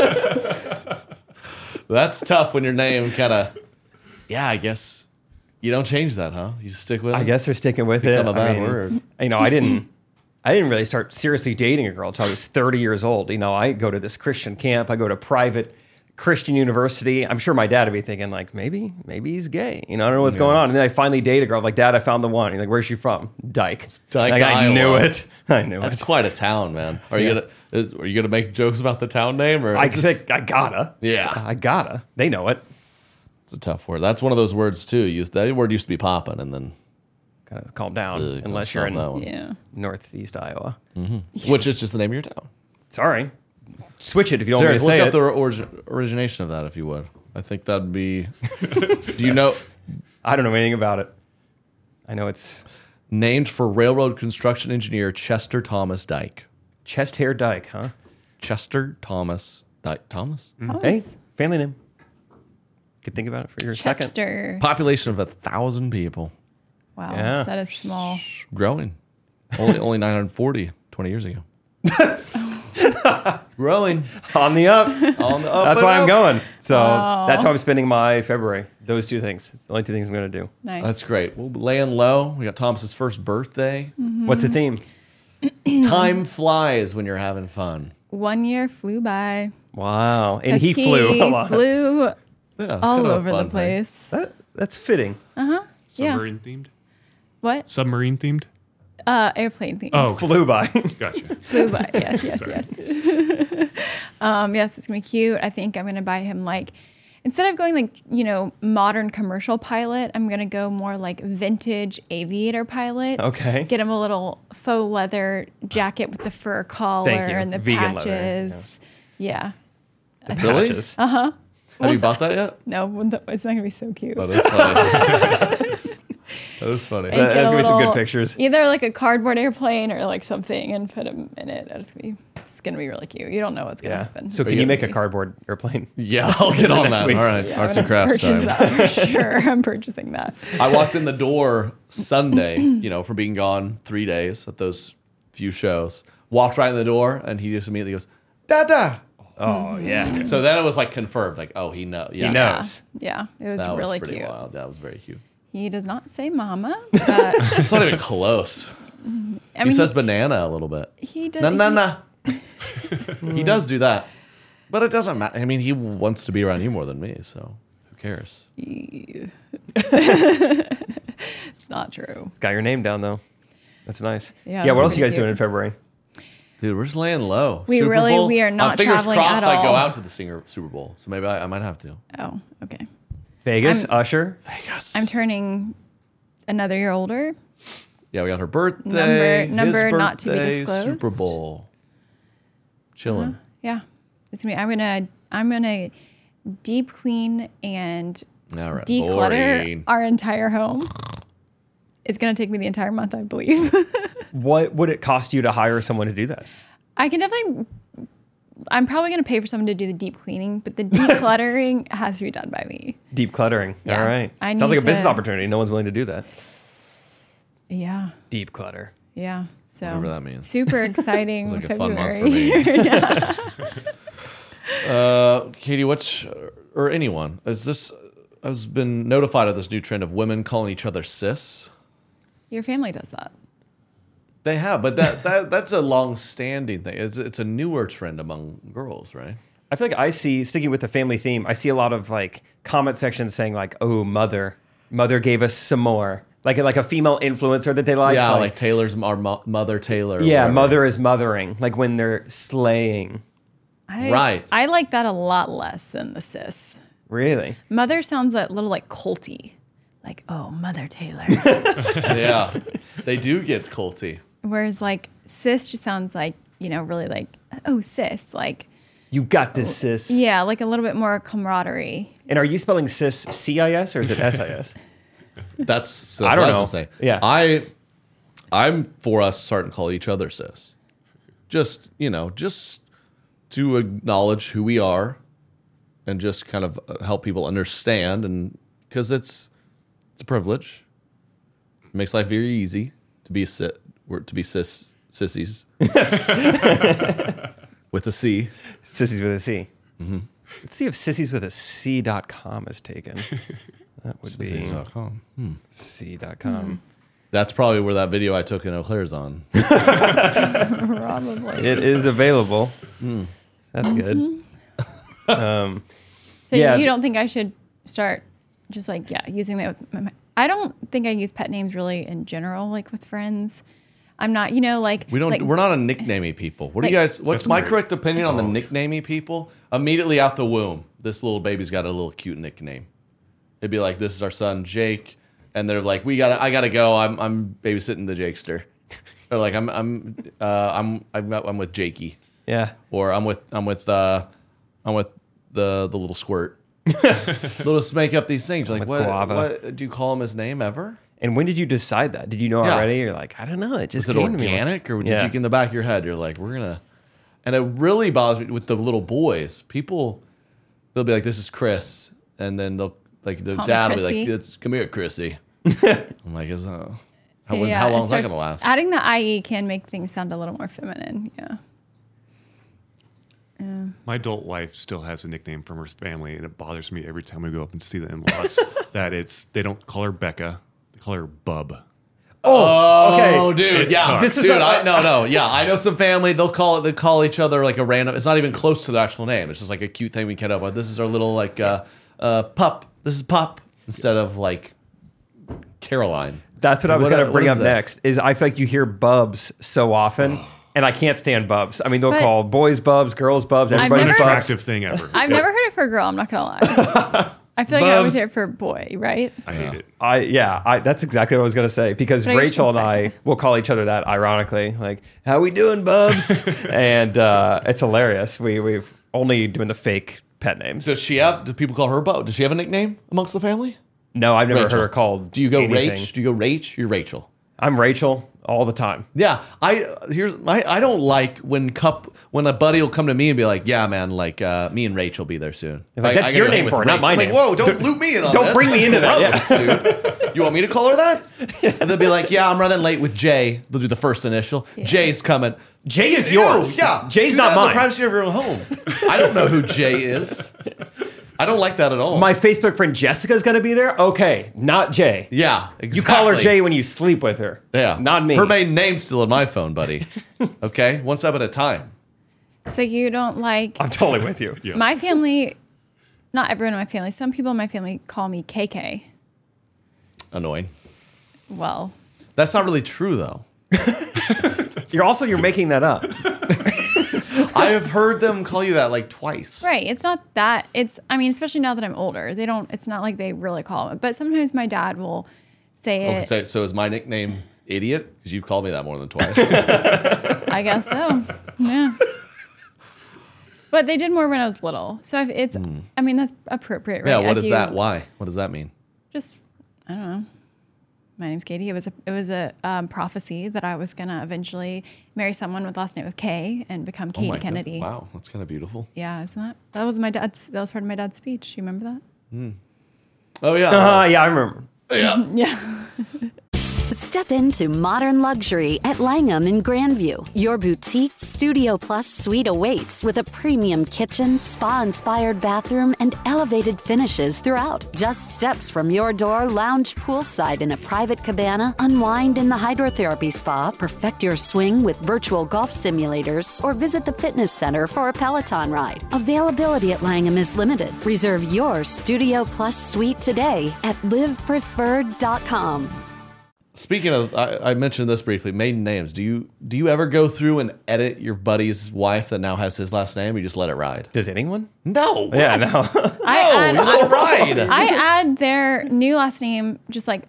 That's tough when your name kind of, I guess you don't change that, huh? You stick with it? I guess they're sticking with it. become a bad word. You know, I didn't really start seriously dating a girl until I was 30 years old. You know, I go to this Christian camp. I go to private Christian university. I'm sure my dad would be thinking like, maybe he's gay. You know, I don't know what's going on. And then I finally date a girl. I'm like, Dad, I found the one. He's like, where's she from? Dyke. Dyke, Like, I Iowa. knew it. I knew That's it. quite a town, man. Are you gonna make jokes about the town name, or I it's just- think I gotta. Yeah. I gotta. They know it. It's a tough word. That's one of those words too. That word used to be popping, and then kind of calm down Ugh, unless let's you're in stop that one. Yeah. Northeast Iowa. Which is just the name of your town. Sorry. Switch it if you don't want me Derek, to say look it. up the origination of that if you would. I think that'd be. Do you know? I don't know anything about it. I know it's Named for railroad construction engineer Chester Thomas Dyke. Chest Hair Dyke, huh? Chester Thomas Dyke. Thomas? Hey, family name. Could think about it for your second. Chester. Population of 1,000 people. Wow. Yeah. That is small. Growing. Only 940 20 years ago. Growing. On the up. On the up. That's and why I'm up. going. So Wow. that's how I'm spending my February. Those two things. The only two things I'm going to do. Nice. That's great. We'll be laying low. We got Thomas's first birthday. What's the theme? Time flies when you're having fun. 1 year flew by. Wow. And 'Cause he flew a lot. flew Yeah, it's all kind of a over the fun thing. place. That's fitting. Yeah. Submarine themed? What? Submarine themed? Airplane theme. Oh, Flew by. gotcha. Flew by. Yes, yes, Sorry. yes. Yes, it's gonna be cute. I think I'm gonna buy him like, instead of going like, modern commercial pilot, I'm gonna go more like vintage aviator pilot. Okay. Get him a little faux leather jacket with the fur collar Thank you. and the Vegan leather, patches. Yeah. Really? Patches. Have you bought that yet? No, it's not gonna be so cute. That is funny. That is funny. And That's get a gonna be some good little- pictures. Either like a cardboard airplane or like something, and put him in it. It's gonna be really cute. You don't know what's gonna Yeah. happen. So It's can you gonna make a be- cardboard airplane? Yeah, I'll get on Next that. week. All right. Yeah, Arts I'm and gonna crafts purchase time. that for sure. I'm purchasing that. I walked in the door Sunday, from being gone 3 days at those few shows. Walked right in the door, and he just immediately goes, "Dada." Oh, yeah. So then it was like confirmed, like, oh, he knows. Yeah. He knows. Yeah, it was That really was pretty cute. wild. That was very cute. He does not say mama, but It's not even close. I He mean, says banana a little bit. he does. No. He does do that. But it doesn't matter. I mean, he wants to be around you more than me, so who cares? It's not true. Got your name down, though. That's nice. Yeah, Yeah, what that's else are you guys pretty doing in February? Dude, we're just laying low. We Super really- Bowl? we are not Fingers traveling crossed at I go all. out to the Super Bowl. So maybe I might have to. Oh, okay. Vegas, Usher. Vegas. I'm turning another year older. Yeah, we got her birthday. Number his not to be birthday, disclosed. Super Bowl. Chilling. Yeah, it's me. I'm gonna deep clean and All right. declutter Boring. our entire home. It's gonna take me the entire month, I believe. What would it cost you to hire someone to do that? I can definitely. I'm probably gonna pay for someone to do the deep cleaning, but the decluttering has to be done by me. Deep cluttering. Yeah. All right. I Sounds need like a business to- opportunity. No one's willing to do that. Yeah, Deep clutter. yeah. So Whatever that means. super exciting. It's like a fun month February. for me. Katie, or anyone, has been notified of this new trend of women calling each other sis. Your family does that. They have, but that's a long-standing thing. It's a newer trend among girls, right? I feel like I see, sticking with the family theme, I see a lot of like comment sections saying like, "Oh, mother gave us some more," like a female influencer that they like. Yeah, like Taylor's our Mother Taylor. or yeah, whatever. mother is mothering, like when they're slaying. Right. I like that a lot less than the sis. Really? Mother sounds a little like culty. Like, oh, Mother Taylor. Yeah, they do get culty. Whereas like sis just sounds like, really like, oh, sis. Like, You got this, sis. yeah, like a little bit more camaraderie. And are you spelling cis CIS or is it SIS? That's I don't what know. I'm saying. Yeah. I'm for us starting to call each other sis. Just to acknowledge who we are, and just kind of help people understand, and because it's a privilege. It makes life very easy to be sissies with a C. Sissies with a C. Mm-hmm. Let's see if sissies with a C.com is taken. That would be Sissies.com. C.com. That's probably where that video I took in Eau Claire's on. Probably. It is available. That's good. So Yeah. you don't think I should start just like, using that with I don't think I use pet names really in general, like with friends. I'm not, like We don't. like, We're not a nicknamey people. What do you Like- guys? What's That's my weird. correct opinion on the nicknamey people? Immediately out the womb, this little baby's got a little cute nickname. It'd be like, "This is our son Jake. and they're like, I gotta go. I'm babysitting the Jakester. Or like I'm with Jakey. Yeah. Or I'm with the little squirt. They'll just make up these things. Like, what do you call him his name ever? And when did you decide that? Did you know already? You're like, I don't know. It just is it came to me. Organic, or did you in the back of your head? You're like, we're gonna. And it really bothers me with the little boys. People, they'll be like, "This is Chris," and then they'll like the dad will be like, "Come here, Chrissy." I'm like, "Is that how long is that gonna last?" Adding the IE can make things sound a little more feminine. Yeah. My adult wife still has a nickname from her family, and it bothers me every time we go up and see the in-laws that they don't call her Becca, they call her Bub. Oh, dude, It yeah, sucks. Yeah, I know some family. They call each other like a random. It's not even close to the actual name. It's just like a cute thing we came up with. This is our little like pup. This is Pup instead of like Caroline. That's what I was going to bring up next. Is I feel like you hear Bubs so often. And I can't stand Bubs. I mean, they'll call boys Bubs, girls Bubs, everybody's Most Bubs. attractive thing ever. I've never heard it for a girl. I'm not gonna lie. I feel like I always hear it for a boy, right? I hate it. That's exactly what I was going to say. Because Rachel and I will call each other that ironically. Like, how we doing, Bubs? And it's hilarious. We've only doing the fake pet names. Do people call her Bub? Does she have a nickname amongst the family? No, I've never Rachel. heard her called. Do you go anything. Rach? Do you go Rach? You're Rachel. I'm Rachel all the time. Yeah, I don't like when a buddy will come to me and be like, "Yeah, man, like me and Rach will be there soon." Like, that's your name for it, not my name. Like, whoa, don't loop me in on this. Don't bring me into that. Dude. You want me to call her that? And they'll be like, "Yeah, I'm running late with Jay." They'll do the first initial. Yeah. Jay's coming. Jay is yours. Yeah, Jay's not mine. The privacy of your own home. I don't know who Jay is. I don't like that at all. My Facebook friend Jessica's going to be there? Okay, not Jay. Yeah, exactly. You call her Jay when you sleep with her. Yeah. Not me. Her main name's still in my phone, buddy. Okay? One step at a time. So you don't like... I'm totally with you. Yeah. My family, not everyone in my family, some people in my family call me KK. Annoying. Well... That's not really true, though. You're making that up. I have heard them call you that like twice. Right. It's not that. Especially now that I'm older, it's not like they really call it. But sometimes my dad will say it. Okay, so is my nickname Idiot? Because you've called me that more than twice. I guess so. Yeah. But they did more when I was little. So that's appropriate, right? Yeah, what is that? Why? What does that mean? Just, I don't know. My name's Katie. It was a prophecy that I was gonna eventually marry someone with the last name of K and become Katie Kennedy. Wow, that's kind of beautiful. Yeah, isn't that was that was part of my dad's speech. You remember that? Oh yeah. Yeah, I remember. Yeah. Yeah. Step into modern luxury at Langham in Grandview. Your boutique Studio Plus suite awaits with a premium kitchen, spa-inspired bathroom, and elevated finishes throughout. Just steps from your door, lounge poolside in a private cabana, unwind in the hydrotherapy spa, perfect your swing with virtual golf simulators, or visit the fitness center for a Peloton ride. Availability at Langham is limited. Reserve your Studio Plus suite today at livepreferred.com. Speaking of, I mentioned this briefly. Maiden names. Do you ever go through and edit your buddy's wife that now has his last name? Or you just let it ride? Does anyone? No. Yeah, no. I you let it ride. I add their new last name, just like,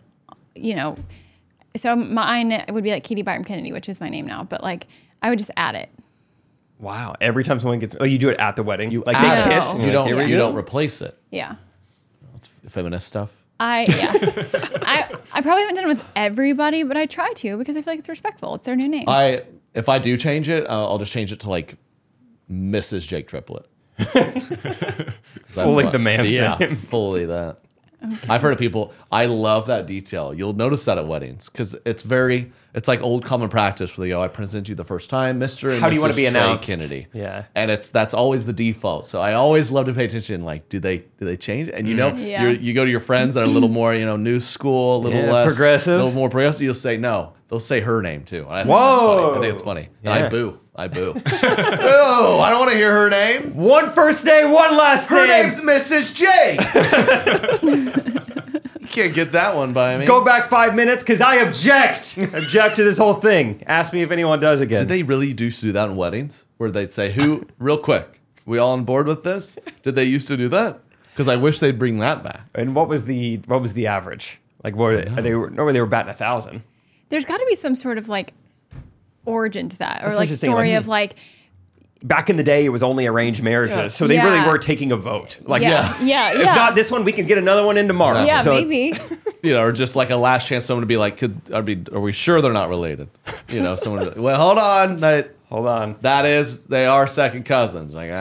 so mine would be like Katie Byram Kennedy, which is my name now. But like, I would just add it. Wow. Every time someone gets, you do it at the wedding. They kiss. And You you're like, don't. You don't replace it. Yeah. That's feminist stuff. I probably haven't done it with everybody, but I try to because I feel like it's respectful. It's their new name. If I do change it, I'll just change it to like Mrs. Jake Triplett. Fully the man's name. Fully that. Okay. I've heard of people. I love that detail. You'll notice that at weddings because it's like old common practice where they go, "I present you the first time, Mr. and How do you Mrs. want to be Trey announced?" Kennedy. Yeah, and that's always the default. So I always love to pay attention. Like, do they change? And you go to your friends that are a little more new school, a little less progressive, a little more progressive. You'll say no. They'll say her name too. I think it's funny. And I boo. Oh, I don't want to hear her name. One first name, one last name. Her name's Mrs. J. You can't get that one by me. Go back 5 minutes because I object. Object to this whole thing. Ask me if anyone does again. Did they really used to do that in weddings? Where they'd say, who, real quick, we all on board with this? Did they used to do that? Because I wish they'd bring that back. And what was the average? Like, what normally they were batting 1,000. There's got to be some sort of like origin to that, or That's like interesting, story like- of like, Back in the day, it was only arranged marriages, so they Yeah. really were taking a vote. Like, yeah. if not this one, we can get another one in tomorrow. Yeah, So it's- maybe. Or just like a last chance, someone to be like, are we sure they're not related? Someone. To be, well, hold on. Hold on. They are second cousins. Like,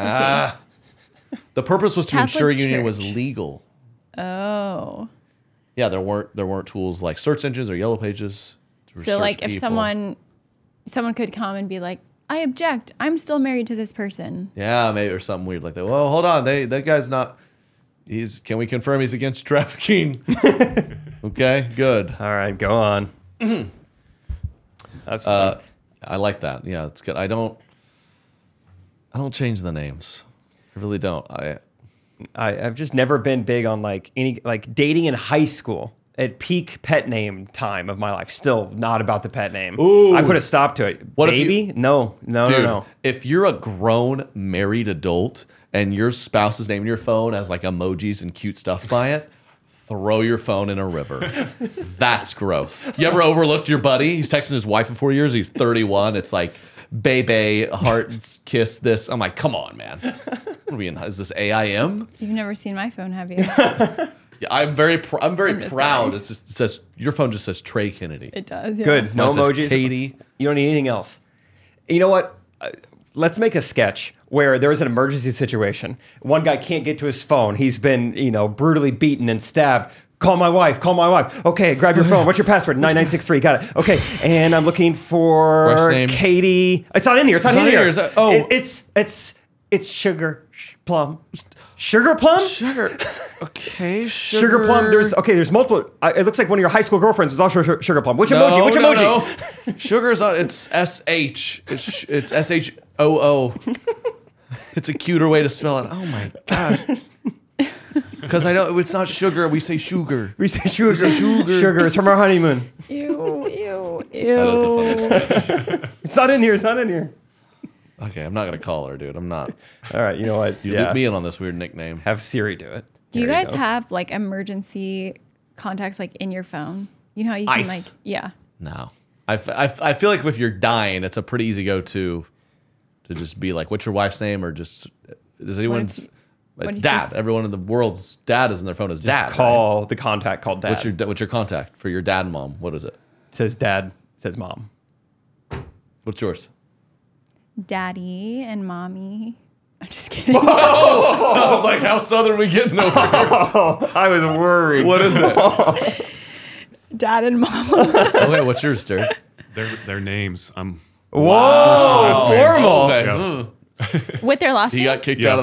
the purpose was to Catholic ensure union Church. was legal. Oh. Yeah, there weren't tools like search engines or yellow pages. To So research like if people. someone could come and be like, I object. I'm still married to this person. Yeah, maybe or something weird like that. Well, hold on. That guy's not. Can we confirm he's against trafficking? Okay, good. All right, go on. That's fun. I like that. Yeah, it's good. I don't change the names. I really don't. I've just never been big on like dating in high school. At peak pet name time of my life, still not about the pet name. Ooh. I put a stop to it. What if Baby? No. Dude, if you're a grown married adult and your spouse's name in your phone has like emojis and cute stuff by it, throw your phone in a river. That's gross. You ever overlooked your buddy? He's texting his wife in 4 years. He's 31. It's like, baby, hearts, kiss this. I'm like, come on, man. What are we in? Is this AIM? You've never seen my phone, have you? Yeah, I'm very just proud. kidding. It says your phone just says Trey Kennedy. It does. Yeah. Good. No Mine says emojis. Katie. You don't need anything else. You know what? Let's make a sketch where there is an emergency situation. One guy can't get to his phone. He's been, brutally beaten and stabbed. Call my wife. Okay, grab your phone. What's your password? 9963. Got it. Okay, and I'm looking Wife's for name. Katie. It's not in here. It's not It's in not in here. here. Is that- oh. It's sugar plum. Sugar plum? Sugar. Okay, Sugar plum. There's multiple. It looks like one of your high school girlfriends was also sugar plum. Which emoji? Which emoji? No. Sugar's not. It's SH. It's SHOO. It's a cuter way to spell it. Oh my gosh. Because I know it's not sugar. We say sugar. We say sugar. sugar. Sugar. It's from our honeymoon. Ew, ew, That is a ew. funny story. It's not in here. Okay, I'm not gonna call her, dude. I'm not. All right. You know what? You loop me in on this weird nickname. Have Siri do it. Do you There guys go. have like emergency contacts like in your phone? You know how you can Ice. like, yeah. No. I feel like if you're dying, it's a pretty easy go-to to just be like, what's your wife's name? Or just, does anyone's, what it's if dad. Everyone in the world's dad is in their phone as dad. Just call the contact called dad. What's your contact for your dad and mom? What is it? Says dad. Says mom. What's yours? Daddy and mommy. I'm just kidding. I was like, how southern we getting over here? I was worried. What is it? Dad and mom. Oh, wait, what's yours, dude? Their names. Whoa! Last name. Formal. Okay. Yeah. With their last He name? got kicked Yeah. out of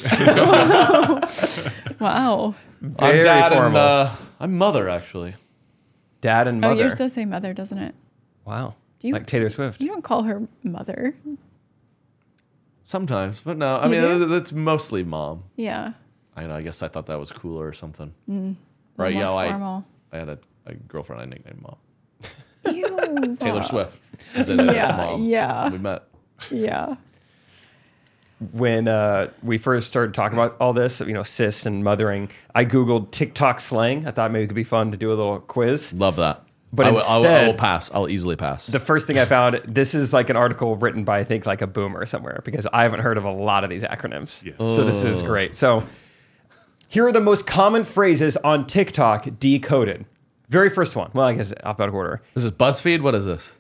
the house. Wow. I'm Very dad formal. and I'm mother, actually. Dad and Oh, mother. yours does say mother, doesn't it? Wow. Do you- Like Taylor Swift. You don't call her mother. Sometimes, but no. I You mean, do? that's mostly mom. Yeah. I know. I guess I thought that was cooler or something. A Right? little Yeah. more formal. I had a girlfriend I nicknamed Mom. Ew. Taylor Swift is in it as Yeah, Mom. yeah. We met. Yeah. When we first started talking about all this, cis and mothering, I Googled TikTok slang. I thought maybe it could be fun to do a little quiz. Love that. But I instead- will pass. I'll easily pass. The first thing I found, this is like an article written by, I think, like a boomer somewhere, because I haven't heard of a lot of these acronyms. Yes. So this is great. So here are the most common phrases on TikTok decoded. Very first one. Well, I guess alphabetical order. This is BuzzFeed. What is this?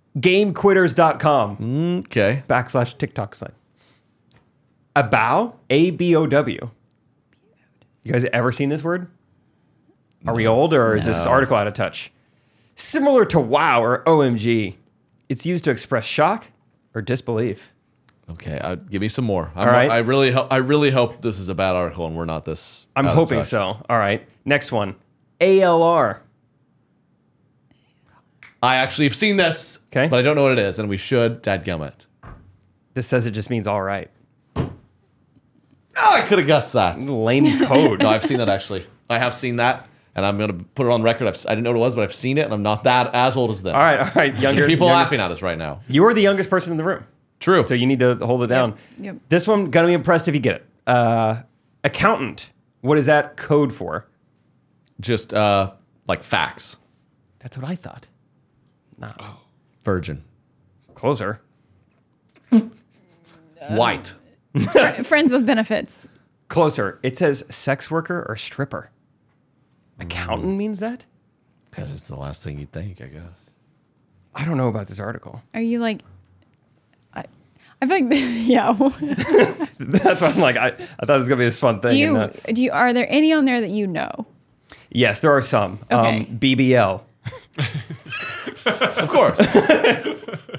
Gamequitters.com Okay. / TikTok slang. Abow, ABOW. You guys ever seen this word? Are we old, or is this No. article out of touch? Similar to wow or OMG. It's used to express shock or disbelief. Okay. Give me some more. All right. I really hope this is a bad article and we're not this. I'm out of hoping touch. so. All right. Next one. ALR. I actually have seen this, Okay. but I don't know what it is, and we should. Dadgummit. This says it just means all right. Oh, I could have guessed that. Lame code. No, I've seen that actually. I have seen that, and I'm gonna put it on record. I didn't know what it was, but I've seen it, and I'm not that as old as them. All right. There's Younger people younger- laughing at us right now. You're the youngest person in the room. True. So you need to hold it down. Yep. This one, gonna be impressed if you get it. Accountant. What is that code for? Just Like facts. That's what I thought. No. Virgin. Closer. White. Friends with benefits. Closer. It says sex worker or stripper. Accountant means that? Because it's the last thing you'd think, I guess. I don't know about this article. Are you like? I feel like yeah. That's what I'm like. I thought it was gonna be this fun thing. Do you? Are there any on there that you know? Yes, there are some. Okay. BBL. Of course.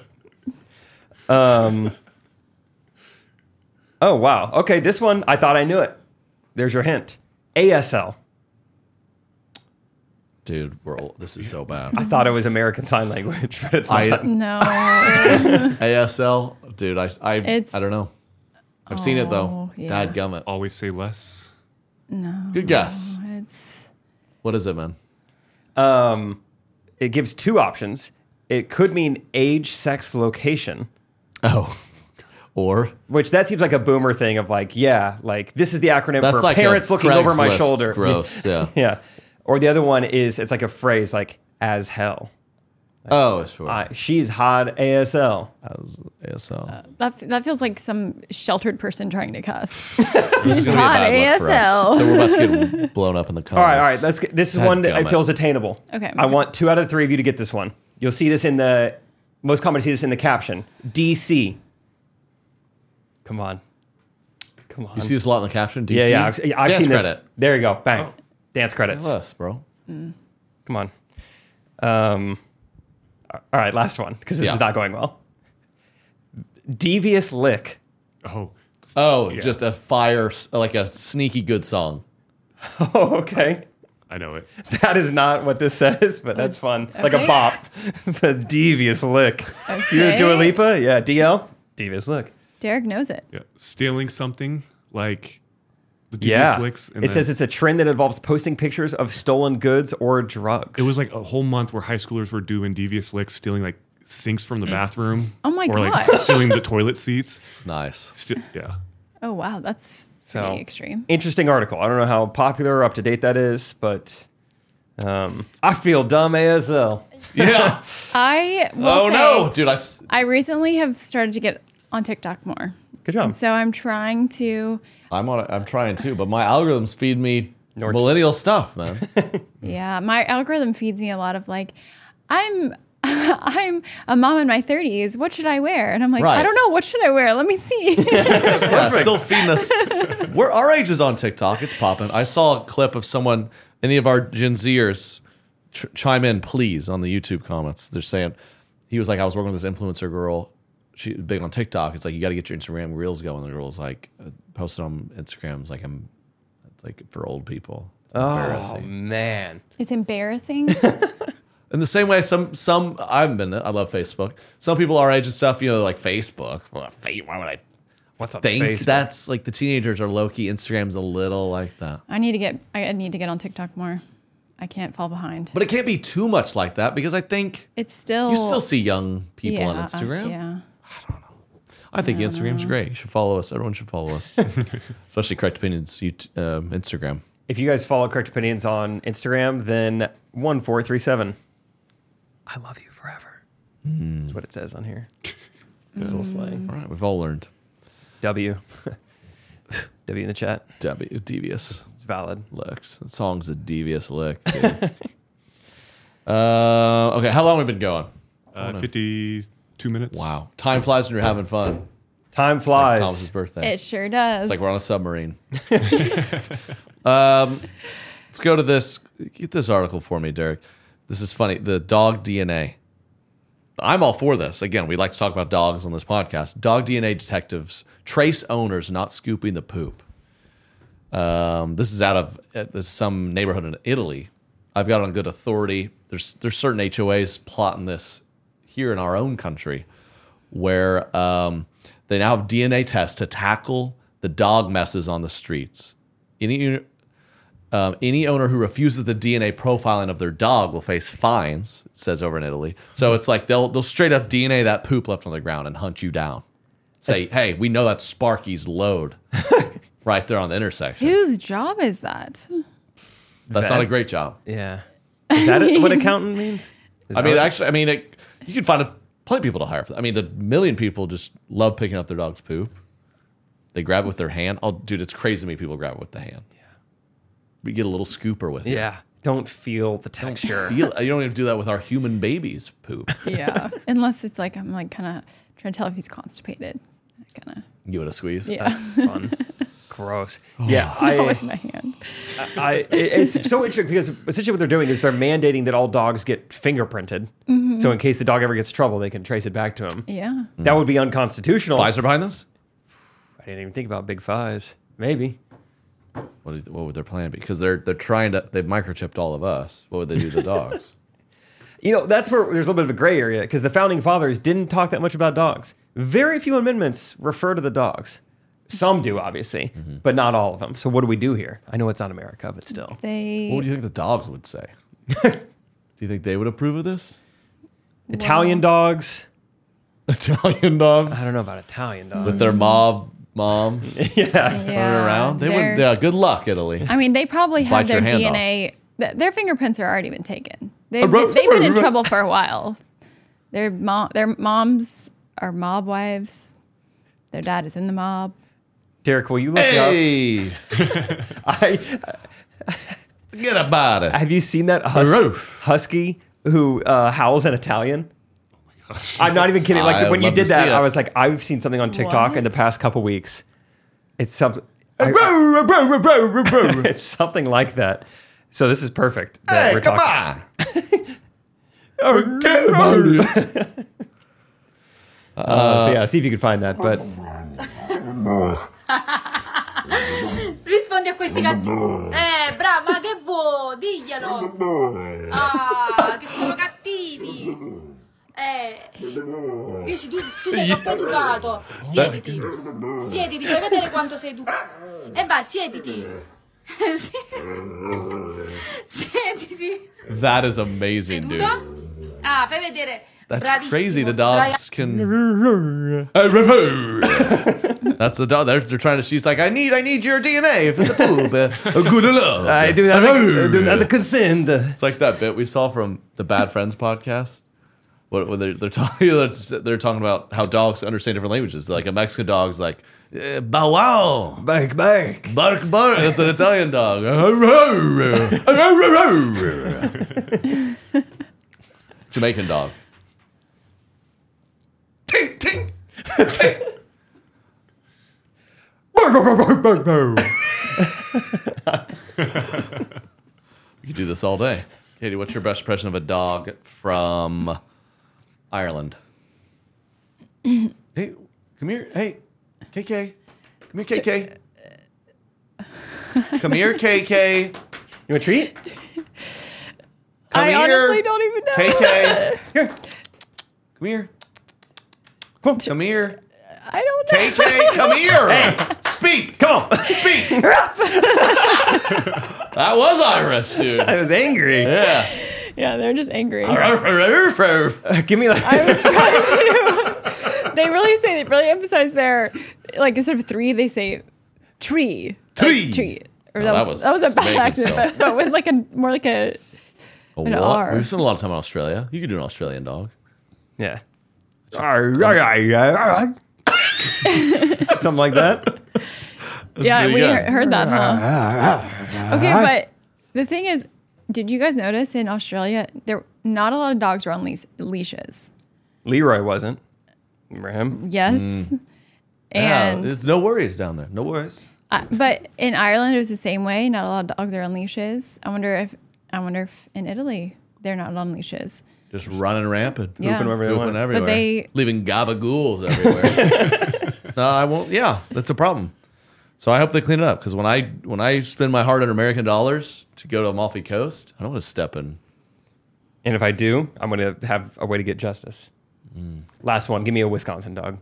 Oh wow. Okay, this one I thought I knew it. There's your hint. ASL. Dude, this is so bad. I thought it was American Sign Language, but it's not. No. ASL, dude, I don't know. I've seen it though. Yeah. Dadgummit. Always say less. No. Good guess. It's What is it, man? It gives two options. It could mean age, sex, location. Oh. Or Which that seems like a boomer thing of like, yeah, like this is the acronym that's for like parents a looking over my Craigslist shoulder. Gross, yeah. Yeah. Or the other one is it's like a phrase like as hell. Oh, sure. She's hot ASL. ASL. that feels like some sheltered person trying to cuss. This is gonna be a hot bad look for us. ASL. Then we're about to get blown up in the comments. All right. This is one that Dadgummit. feels attainable. Okay. I want 2 out of 3 of you to get this one. You'll see this in the most common to see this in the caption. DC. Come on. You see this a lot in the caption? DC? Yeah. I've Dance seen this. credit. There you go. Bang. Dance credits. Tell us, bro. Come on. All right, last one because this Yeah. is not going well. Devious lick. Oh, yeah. Just a fire, like a sneaky good song. Oh, okay. I know it. That is not what this says, but that's fun. Like a bop. The devious lick. You Dua Lipa? Yeah, DL. Devious lick. Derek knows it. Yeah, stealing something like the devious licks. And It then says it's a trend that involves posting pictures of stolen goods or drugs. it was like a whole month where high schoolers were doing devious licks, stealing like sinks from the bathroom. Oh my or like God. stealing the toilet seats. Nice. Yeah. Oh wow, that's pretty extreme. Interesting article. I don't know how popular or up to date that is, but I feel dumb ASL. Yeah. I will Oh say, no, dude! I recently have started to get on TikTok more. Good job. So I'm trying to. I'm trying too, but my algorithms feed me millennial stuff, man. Yeah, my algorithm feeds me a lot of like, I'm a mom in my 30s. What should I wear? And I'm like, Right. I don't know. What should I wear? Let me see. Yeah, still feeding us. Our age is on TikTok. It's popping. I saw a clip of someone, any of our Gen Zers, chime in, please, on the YouTube comments. They're saying, he was like, I was working with this influencer girl. She's big on TikTok. It's like, you got to get your Instagram reels going. The girl's like, posted on Instagram. It's like for old people. It's embarrassing. Man. It's embarrassing. In the same way, some I've been. I love Facebook. Some people our age and stuff, they're like Facebook. Well, why would I What's up, think Facebook? that's like the teenagers are low key? Instagram's a little like that, I need to get on TikTok more. I can't fall behind. but it can't be too much like that because I think It's still. you still see young people on Instagram. Yeah. I think Instagram's great. You should follow us. Everyone should follow us, especially Correct Opinions Instagram. If you guys follow Correct Opinions on Instagram, then 1437. I love you forever. That's what it says on here. Little slang. All right, we've all learned. W. W in the chat. Devious It's valid. licks. That song's a devious lick. Dude. Okay, how long have we been going? 52 minutes. Wow, time flies when you're having fun. Time It's like flies. Thomas's birthday. It sure does. It's like we're on a submarine. Let's go to this. Get this article for me, Derek. This is funny. The dog DNA. I'm all for this. Again, we like to talk about dogs on this podcast. Dog DNA detectives trace owners not scooping the poop. This is out of some neighborhood in Italy. I've got it on good authority. There's certain HOAs plotting this here in our own country where they now have DNA tests to tackle the dog messes on the streets. Any owner who refuses the DNA profiling of their dog will face fines, it says over in Italy. So it's like they'll straight up DNA that poop left on the ground and hunt you down. Say, hey, we know that's Sparky's load right there on the intersection. Whose job is that? That's not a great job. Yeah. Is that what accountant means? I mean, actually, you can find plenty of people to hire for that. I mean, the million people just love picking up their dog's poop. They grab it with their hand. Oh, dude, it's crazy to me. People grab it with the hand. Yeah. We get a little scooper with it. Yeah. Don't feel the texture. You don't even do that with our human baby's poop. Yeah. Unless it's like, I'm like kind of trying to tell if he's constipated. Kind of give it a squeeze. Yeah. That's fun. Gross. Yeah. with my hand. It's so interesting because essentially what they're doing is they're mandating that all dogs get fingerprinted. Mm-hmm. So in case the dog ever gets trouble, they can trace it back to him. Yeah. That would be unconstitutional. Pfizer behind this? I didn't even think about big Fies. Maybe. What would their plan be? Because they've microchipped all of us. What would they do to the dogs? That's where there's a little bit of a gray area because the founding fathers didn't talk that much about dogs. Very few amendments refer to the dogs. Some do, obviously, but not all of them. So what do we do here? I know it's not America, but still. What do you think the dogs would say? Do you think they would approve of this? Italian dogs. Italian dogs? I don't know about Italian dogs. With their moms? Yeah. Running around? They wouldn't. Yeah, good luck, Italy. I mean, they probably have their DNA. Their fingerprints are already been taken. They've been in trouble for a while. Their moms are mob wives. Their dad is in the mob. Derek, will you look it up? Forget about it. Have you seen that husky who howls in Italian? Oh my gosh. I'm not even kidding. Like when you did that, I was like, I've seen something on TikTok in the past couple weeks. It's something. It's something like that. So this is perfect. Hey, come on. Forget about it. So yeah, see if you can find that. But rispondi a questi cattivi. Bravo, ma che vuoi? Diglielo. Ah, che sono cattivi. Dici tu sei troppo educato. Siediti, fai vedere quanto sei educato. Vai, siediti. Siediti. That is amazing, Seduto? dude. Ah, fai vedere. That's Bravissimo. crazy. The dogs can. That's the dog. They're trying to. She's like, I need your DNA for the poop. Good love. I do not consent. It's like that bit we saw from the Bad Friends podcast. When they're talking about how dogs understand different languages. Like a Mexican dog's like, bow wow, bark. That's an Italian dog. Jamaican dog. Ting, ting, ting. We could do this all day. Katie, what's your best impression of a dog from Ireland? Hey, come here. Hey, KK. Come here, KK. Come here, KK. You want a treat? I honestly don't even know. KK. Here. Come here. Come here. I don't know. KK, come here. Hey, speak. Come on. Speak. That was Irish, dude. I was angry. Yeah. Yeah, they're just angry. Give me like. I was trying to. They really emphasize their, like, instead of three, they say tree. Tree. Like, tree. Or Oh, that was a bad accent, but with like more like an what? R. We've spent a lot of time in Australia. You could do an Australian dog. Yeah. Something like that. Yeah, pretty we good. heard that, huh? Okay, but the thing is, did you guys notice in Australia there not a lot of dogs were on leashes? Leroy wasn't. Remember him? Yes. Yeah, And there's no worries down there. No worries. but in Ireland it was the same way. Not a lot of dogs are on leashes. I wonder if in Italy they're not on leashes. Just running rampant. Yeah. Pooping wherever they Pooping want. everywhere. they- leaving gabagools everywhere. No, I won't. Yeah, that's a problem. So I hope they clean it up because when I spend my hard-earned American dollars to go to Amalfi Coast, I don't want to step in. And if I do, I'm going to have a way to get justice. Last one. Give me a Wisconsin dog.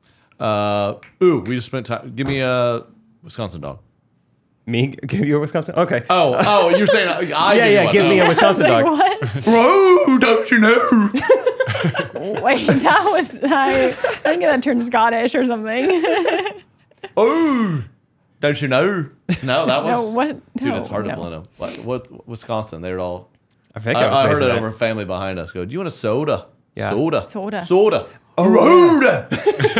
We just spent time. Give me a Wisconsin dog. Me? Give you a Wisconsin? Okay. Oh, you're saying I? Yeah, give me a Wisconsin Like, dog. what? Bro, don't you know? Wait, that was I think that turned Scottish or something. Oh, don't you know? No, that was. No, what? Dude, No, it's hard to no. blend them. What? Wisconsin? They're all. I think I heard it that. over family behind us. Go, do you want a soda? Yeah. Soda. Soda. Soda.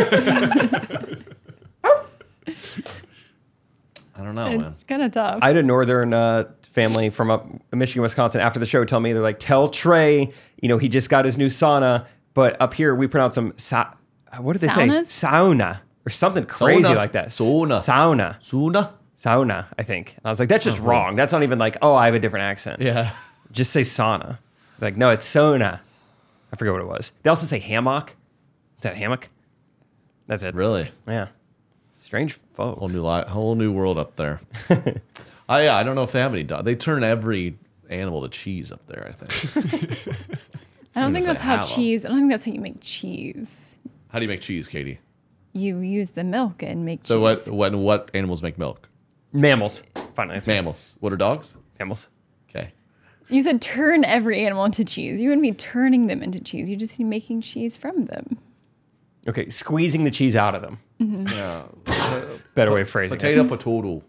I don't know, man. It's kind of tough. I had a northern family from up Michigan, Wisconsin. After the show, tell me they're like, tell Trey, he just got his new sauna, but up here we pronounce them. What did they Saunas? say? Sauna or something crazy Sauna. like that. Sauna. Sauna. I think. And I was like, that's just wrong. That's not even like, oh, I have a different accent. Yeah. Just say sauna. They're like, no, it's sauna. I forget what it was. They also say hammock. Is that a hammock? That's it. Really? Yeah. Strange folks. Whole new world up there. I don't know if they have any dogs. They turn every animal to cheese up there, I think. I don't think if that's they how have 'em. cheese. I don't think that's how you make cheese. How do you make cheese, Katie? You use the milk and make So cheese. what animals make milk? Mammals. Finally, it's Mammals. What are dogs? mammals. Okay. You said turn every animal into cheese. You wouldn't be turning them into cheese. You just be making cheese from them. Okay, squeezing the cheese out of them. Yeah. Better way of phrasing it. Potato.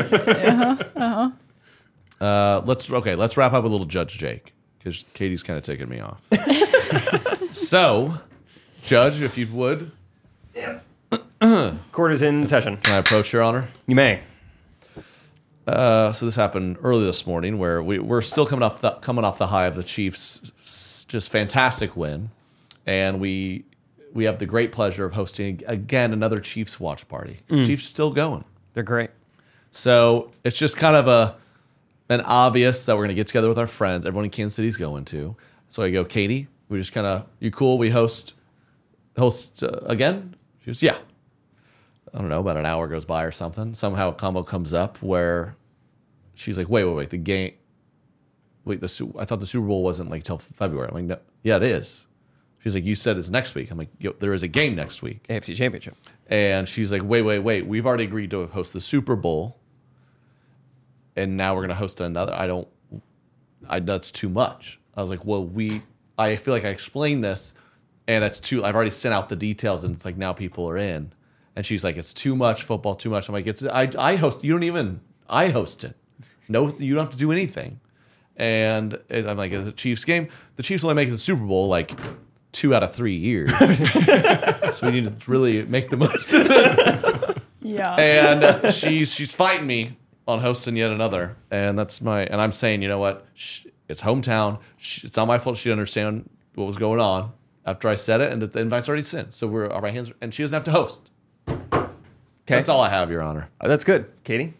Let's wrap up with a little Judge Jake, because Katie's kind of taking me off. So, Judge, if you would, Court is in session. can I approach Your Honor? You may. So this happened early this morning, where we're still coming off the high of the Chiefs' just fantastic win, and we have the great pleasure of hosting again another Chiefs watch party. Chiefs still going, They're great. so it's just kind of an obvious that we're gonna get together with our friends. Everyone in Kansas City's going to. So I go, Katie, we just kind of, you cool? We host again? She goes, yeah. I don't know, about an hour goes by or something. Somehow a combo comes up where she's like, wait, the game. Wait, I thought the Super Bowl wasn't like till February. I'm like, no, yeah, it is. She's like, you said it's next week. I'm like, yo, there is a game next week. AFC Championship. And she's like, wait. We've already agreed to host the Super Bowl. And now we're going to host another. That's too much. I was like, well, I feel like I explained this and I've already sent out the details and it's like now people are in. And she's like, it's too much football, too much. I'm like, I host, I host it. No, you don't have to do anything. And I'm like, it's a Chiefs game. The Chiefs only make it to the Super Bowl like 2 out of 3 years. So we need to really make the most of it. Yeah. And she's fighting me on hosting yet another. And I'm saying, you know what? It's hometown. It's not my fault she didn't understand what was going on after I said it. And the invite's already sent. So we're on my hands. And she doesn't have to host. Okay. That's all I have, Your Honor. That's good. Katie?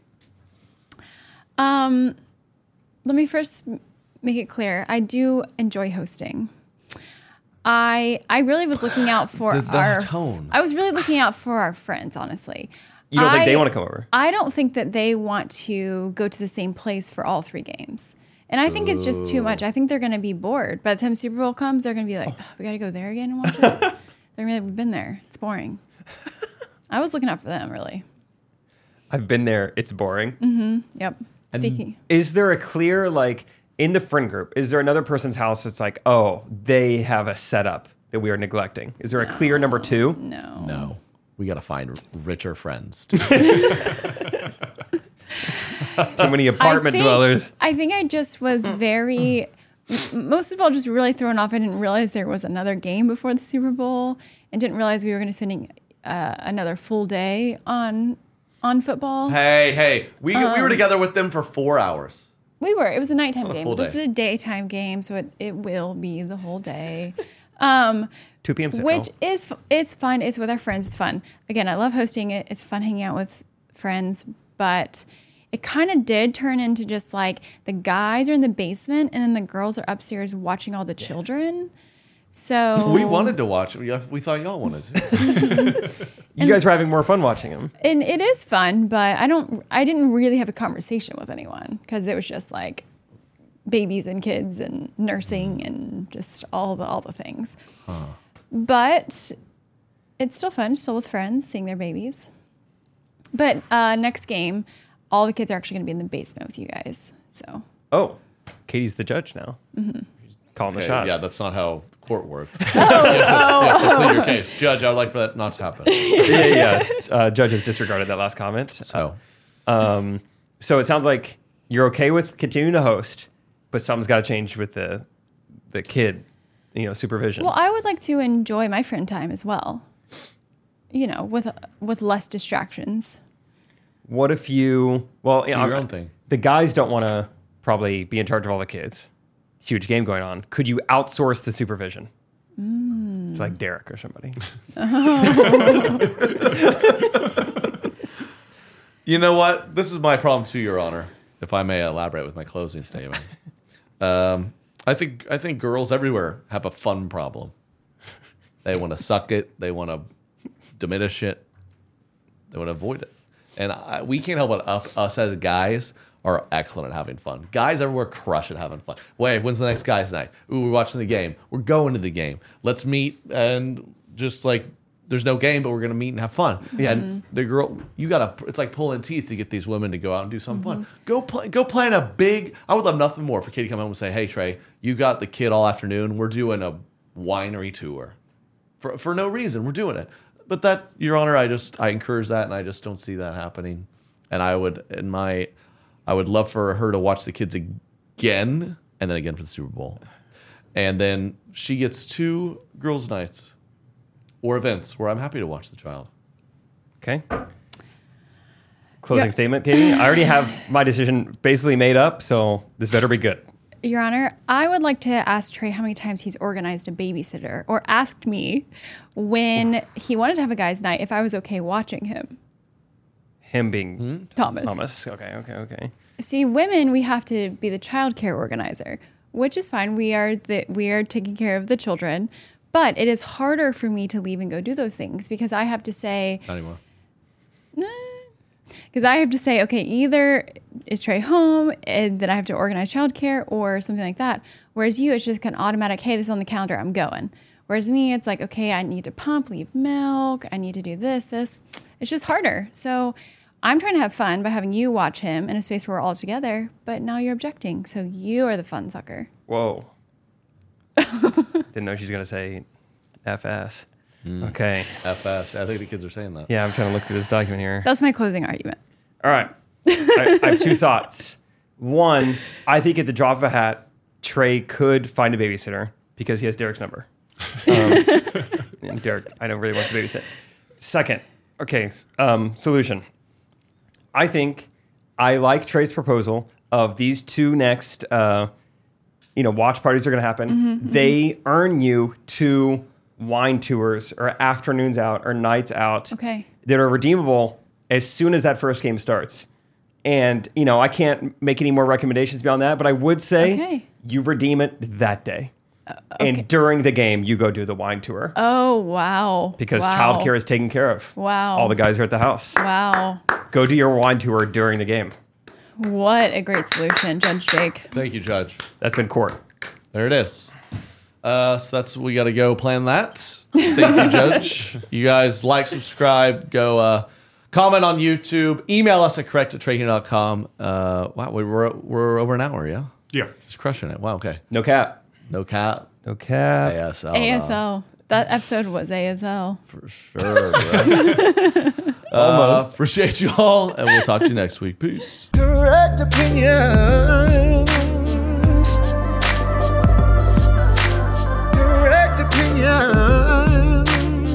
Let me first make it clear. I do enjoy hosting. I really was looking out for the tone. I was really looking out for our friends, honestly. You don't think they want to come over? I don't think that they want to go to the same place for all 3 games. And I think it's just too much. I think they're going to be bored. By the time Super Bowl comes, they're going to be like, we got to go there again and watch it. They're going to be like, we've been there. It's boring. I was looking out for them, really. I've been there. It's boring. Mm-hmm. Yep. Speaking. Is there a clear, like, in the friend group, is there another person's house that's like, oh, they have a setup that we are neglecting? Is there a clear number 2? No. We got to find richer friends. Too many apartment dwellers. I think I just was very, most of all, just really thrown off. I didn't realize there was another game before the Super Bowl and didn't realize we were going to spending another full day on football. Hey, we were together with them for 4 hours. We were. It was a nighttime Not a game. full This day. is a daytime game, so it will be the whole day. 2 p.m. Which is it's fun. It's with our friends. It's fun. Again, I love hosting it. It's fun hanging out with friends, but it kind of did turn into just like the guys are in the basement and then the girls are upstairs watching all the children. So We wanted to watch it. We thought y'all wanted to. You guys were having more fun watching them. and it is fun, but I didn't really have a conversation with anyone because it was just like babies and kids and nursing and just all the things. But it's still fun, still with friends, seeing their babies. But next game, all the kids are actually going to be in the basement with you guys. So Oh, Katie's the judge now. Mm-hmm. Calling the shots. Yeah, that's not how court works. You have to plead your case. Judge, I would like for that not to happen. yeah. Judge has disregarded that last comment. So, So it sounds like you're okay with continuing to host. but something's got to change with the kid, supervision. Well, I would like to enjoy my friend time as well. With less distractions. What if you? Well, Do your own thing. The guys don't want to probably be in charge of all the kids. Huge game going on. Could you outsource the supervision? It's like Derek or somebody. You know what? This is my problem too, Your Honor. If I may elaborate with my closing statement, I think girls everywhere have a fun problem. They want to suck it. They want to diminish it. They want to avoid it. And we can't help but us as guys are excellent at having fun. Guys everywhere crush at having fun. Wait, when's the next guys' night? Ooh, we're watching the game. We're going to the game. Let's meet and just like there's no game, but we're gonna meet and have fun. Yeah. And the girl, it's like pulling teeth to get these women to go out and do something fun. Go play in a big. I would love nothing more for Katie to come home and say, "Hey Trey, you got the kid all afternoon. We're doing a winery tour for no reason. We're doing it." But that, Your Honor, I encourage that, and I just don't see that happening. And I would love for her to watch the kids again, and then again for the Super Bowl. And then she gets 2 girls' nights or events where I'm happy to watch the child. Okay. Closing statement, Katie? I already have my decision basically made up, so this better be good. Your Honor, I would like to ask Trey how many times he's organized a babysitter or asked me when he wanted to have a guy's night if I was okay watching him. Him being Thomas. Okay. See, women, we have to be the child care organizer, which is fine. We are taking care of the children, but it is harder for me to leave and go do those things because I have to say... Not anymore. Because I have to say, okay, either is Trey home and then I have to organize childcare or something like that. Whereas you, it's just kind of automatic, hey, this is on the calendar, I'm going. Whereas me, it's like, okay, I need to leave milk, I need to do this. It's just harder. So I'm trying to have fun by having you watch him in a space where we're all together, but now you're objecting. So you are the fun sucker. Whoa. Didn't know she was going to say FS. Okay. FS. I think the kids are saying that. Yeah, I'm trying to look through this document here. That's my closing argument. All right. I have 2 thoughts. One, I think at the drop of a hat, Trey could find a babysitter because he has Derek's number. And Derek, I know, really wants to babysit. Second, okay, solution. I think I like Trey's proposal of these 2 next, watch parties are going to happen. They earn you 2 wine tours or afternoons out or nights out that are redeemable as soon as that first game starts. And, I can't make any more recommendations beyond that, but I would say you redeem it that day. And during the game, you go do the wine tour. Oh, wow. Because childcare is taken care of. Wow. All the guys are at the house. Wow. Go do your wine tour during the game. What a great solution, Judge Jake. Thank you, Judge. That's been court. There it is. So that's we got to go plan that. Thank you, Judge. You guys subscribe, go comment on YouTube, email us at correct@treyhuhn.com. Wow, we're over an hour, yeah? Yeah. Just crushing it. Wow, okay. No cap. No cap. ASL. ASL. That episode was ASL. For sure, bro. Almost. Appreciate you all, and we'll talk to you next week. Peace. Correct opinions. Correct opinions.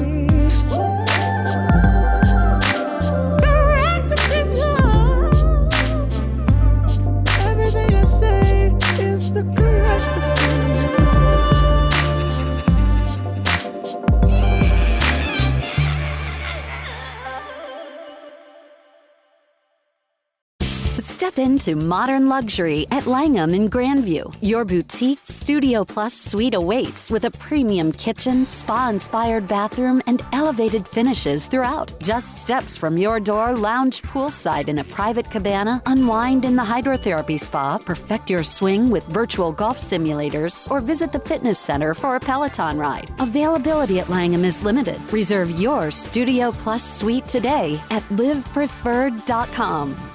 Correct opinions. Everything I say is the correct opinion. Step into modern luxury at Langham in Grandview. Your boutique Studio Plus suite awaits with a premium kitchen, spa-inspired bathroom, and elevated finishes throughout. Just steps from your door, lounge poolside in a private cabana, unwind in the hydrotherapy spa, perfect your swing with virtual golf simulators, or visit the fitness center for a Peloton ride. Availability at Langham is limited. Reserve your Studio Plus suite today at livepreferred.com.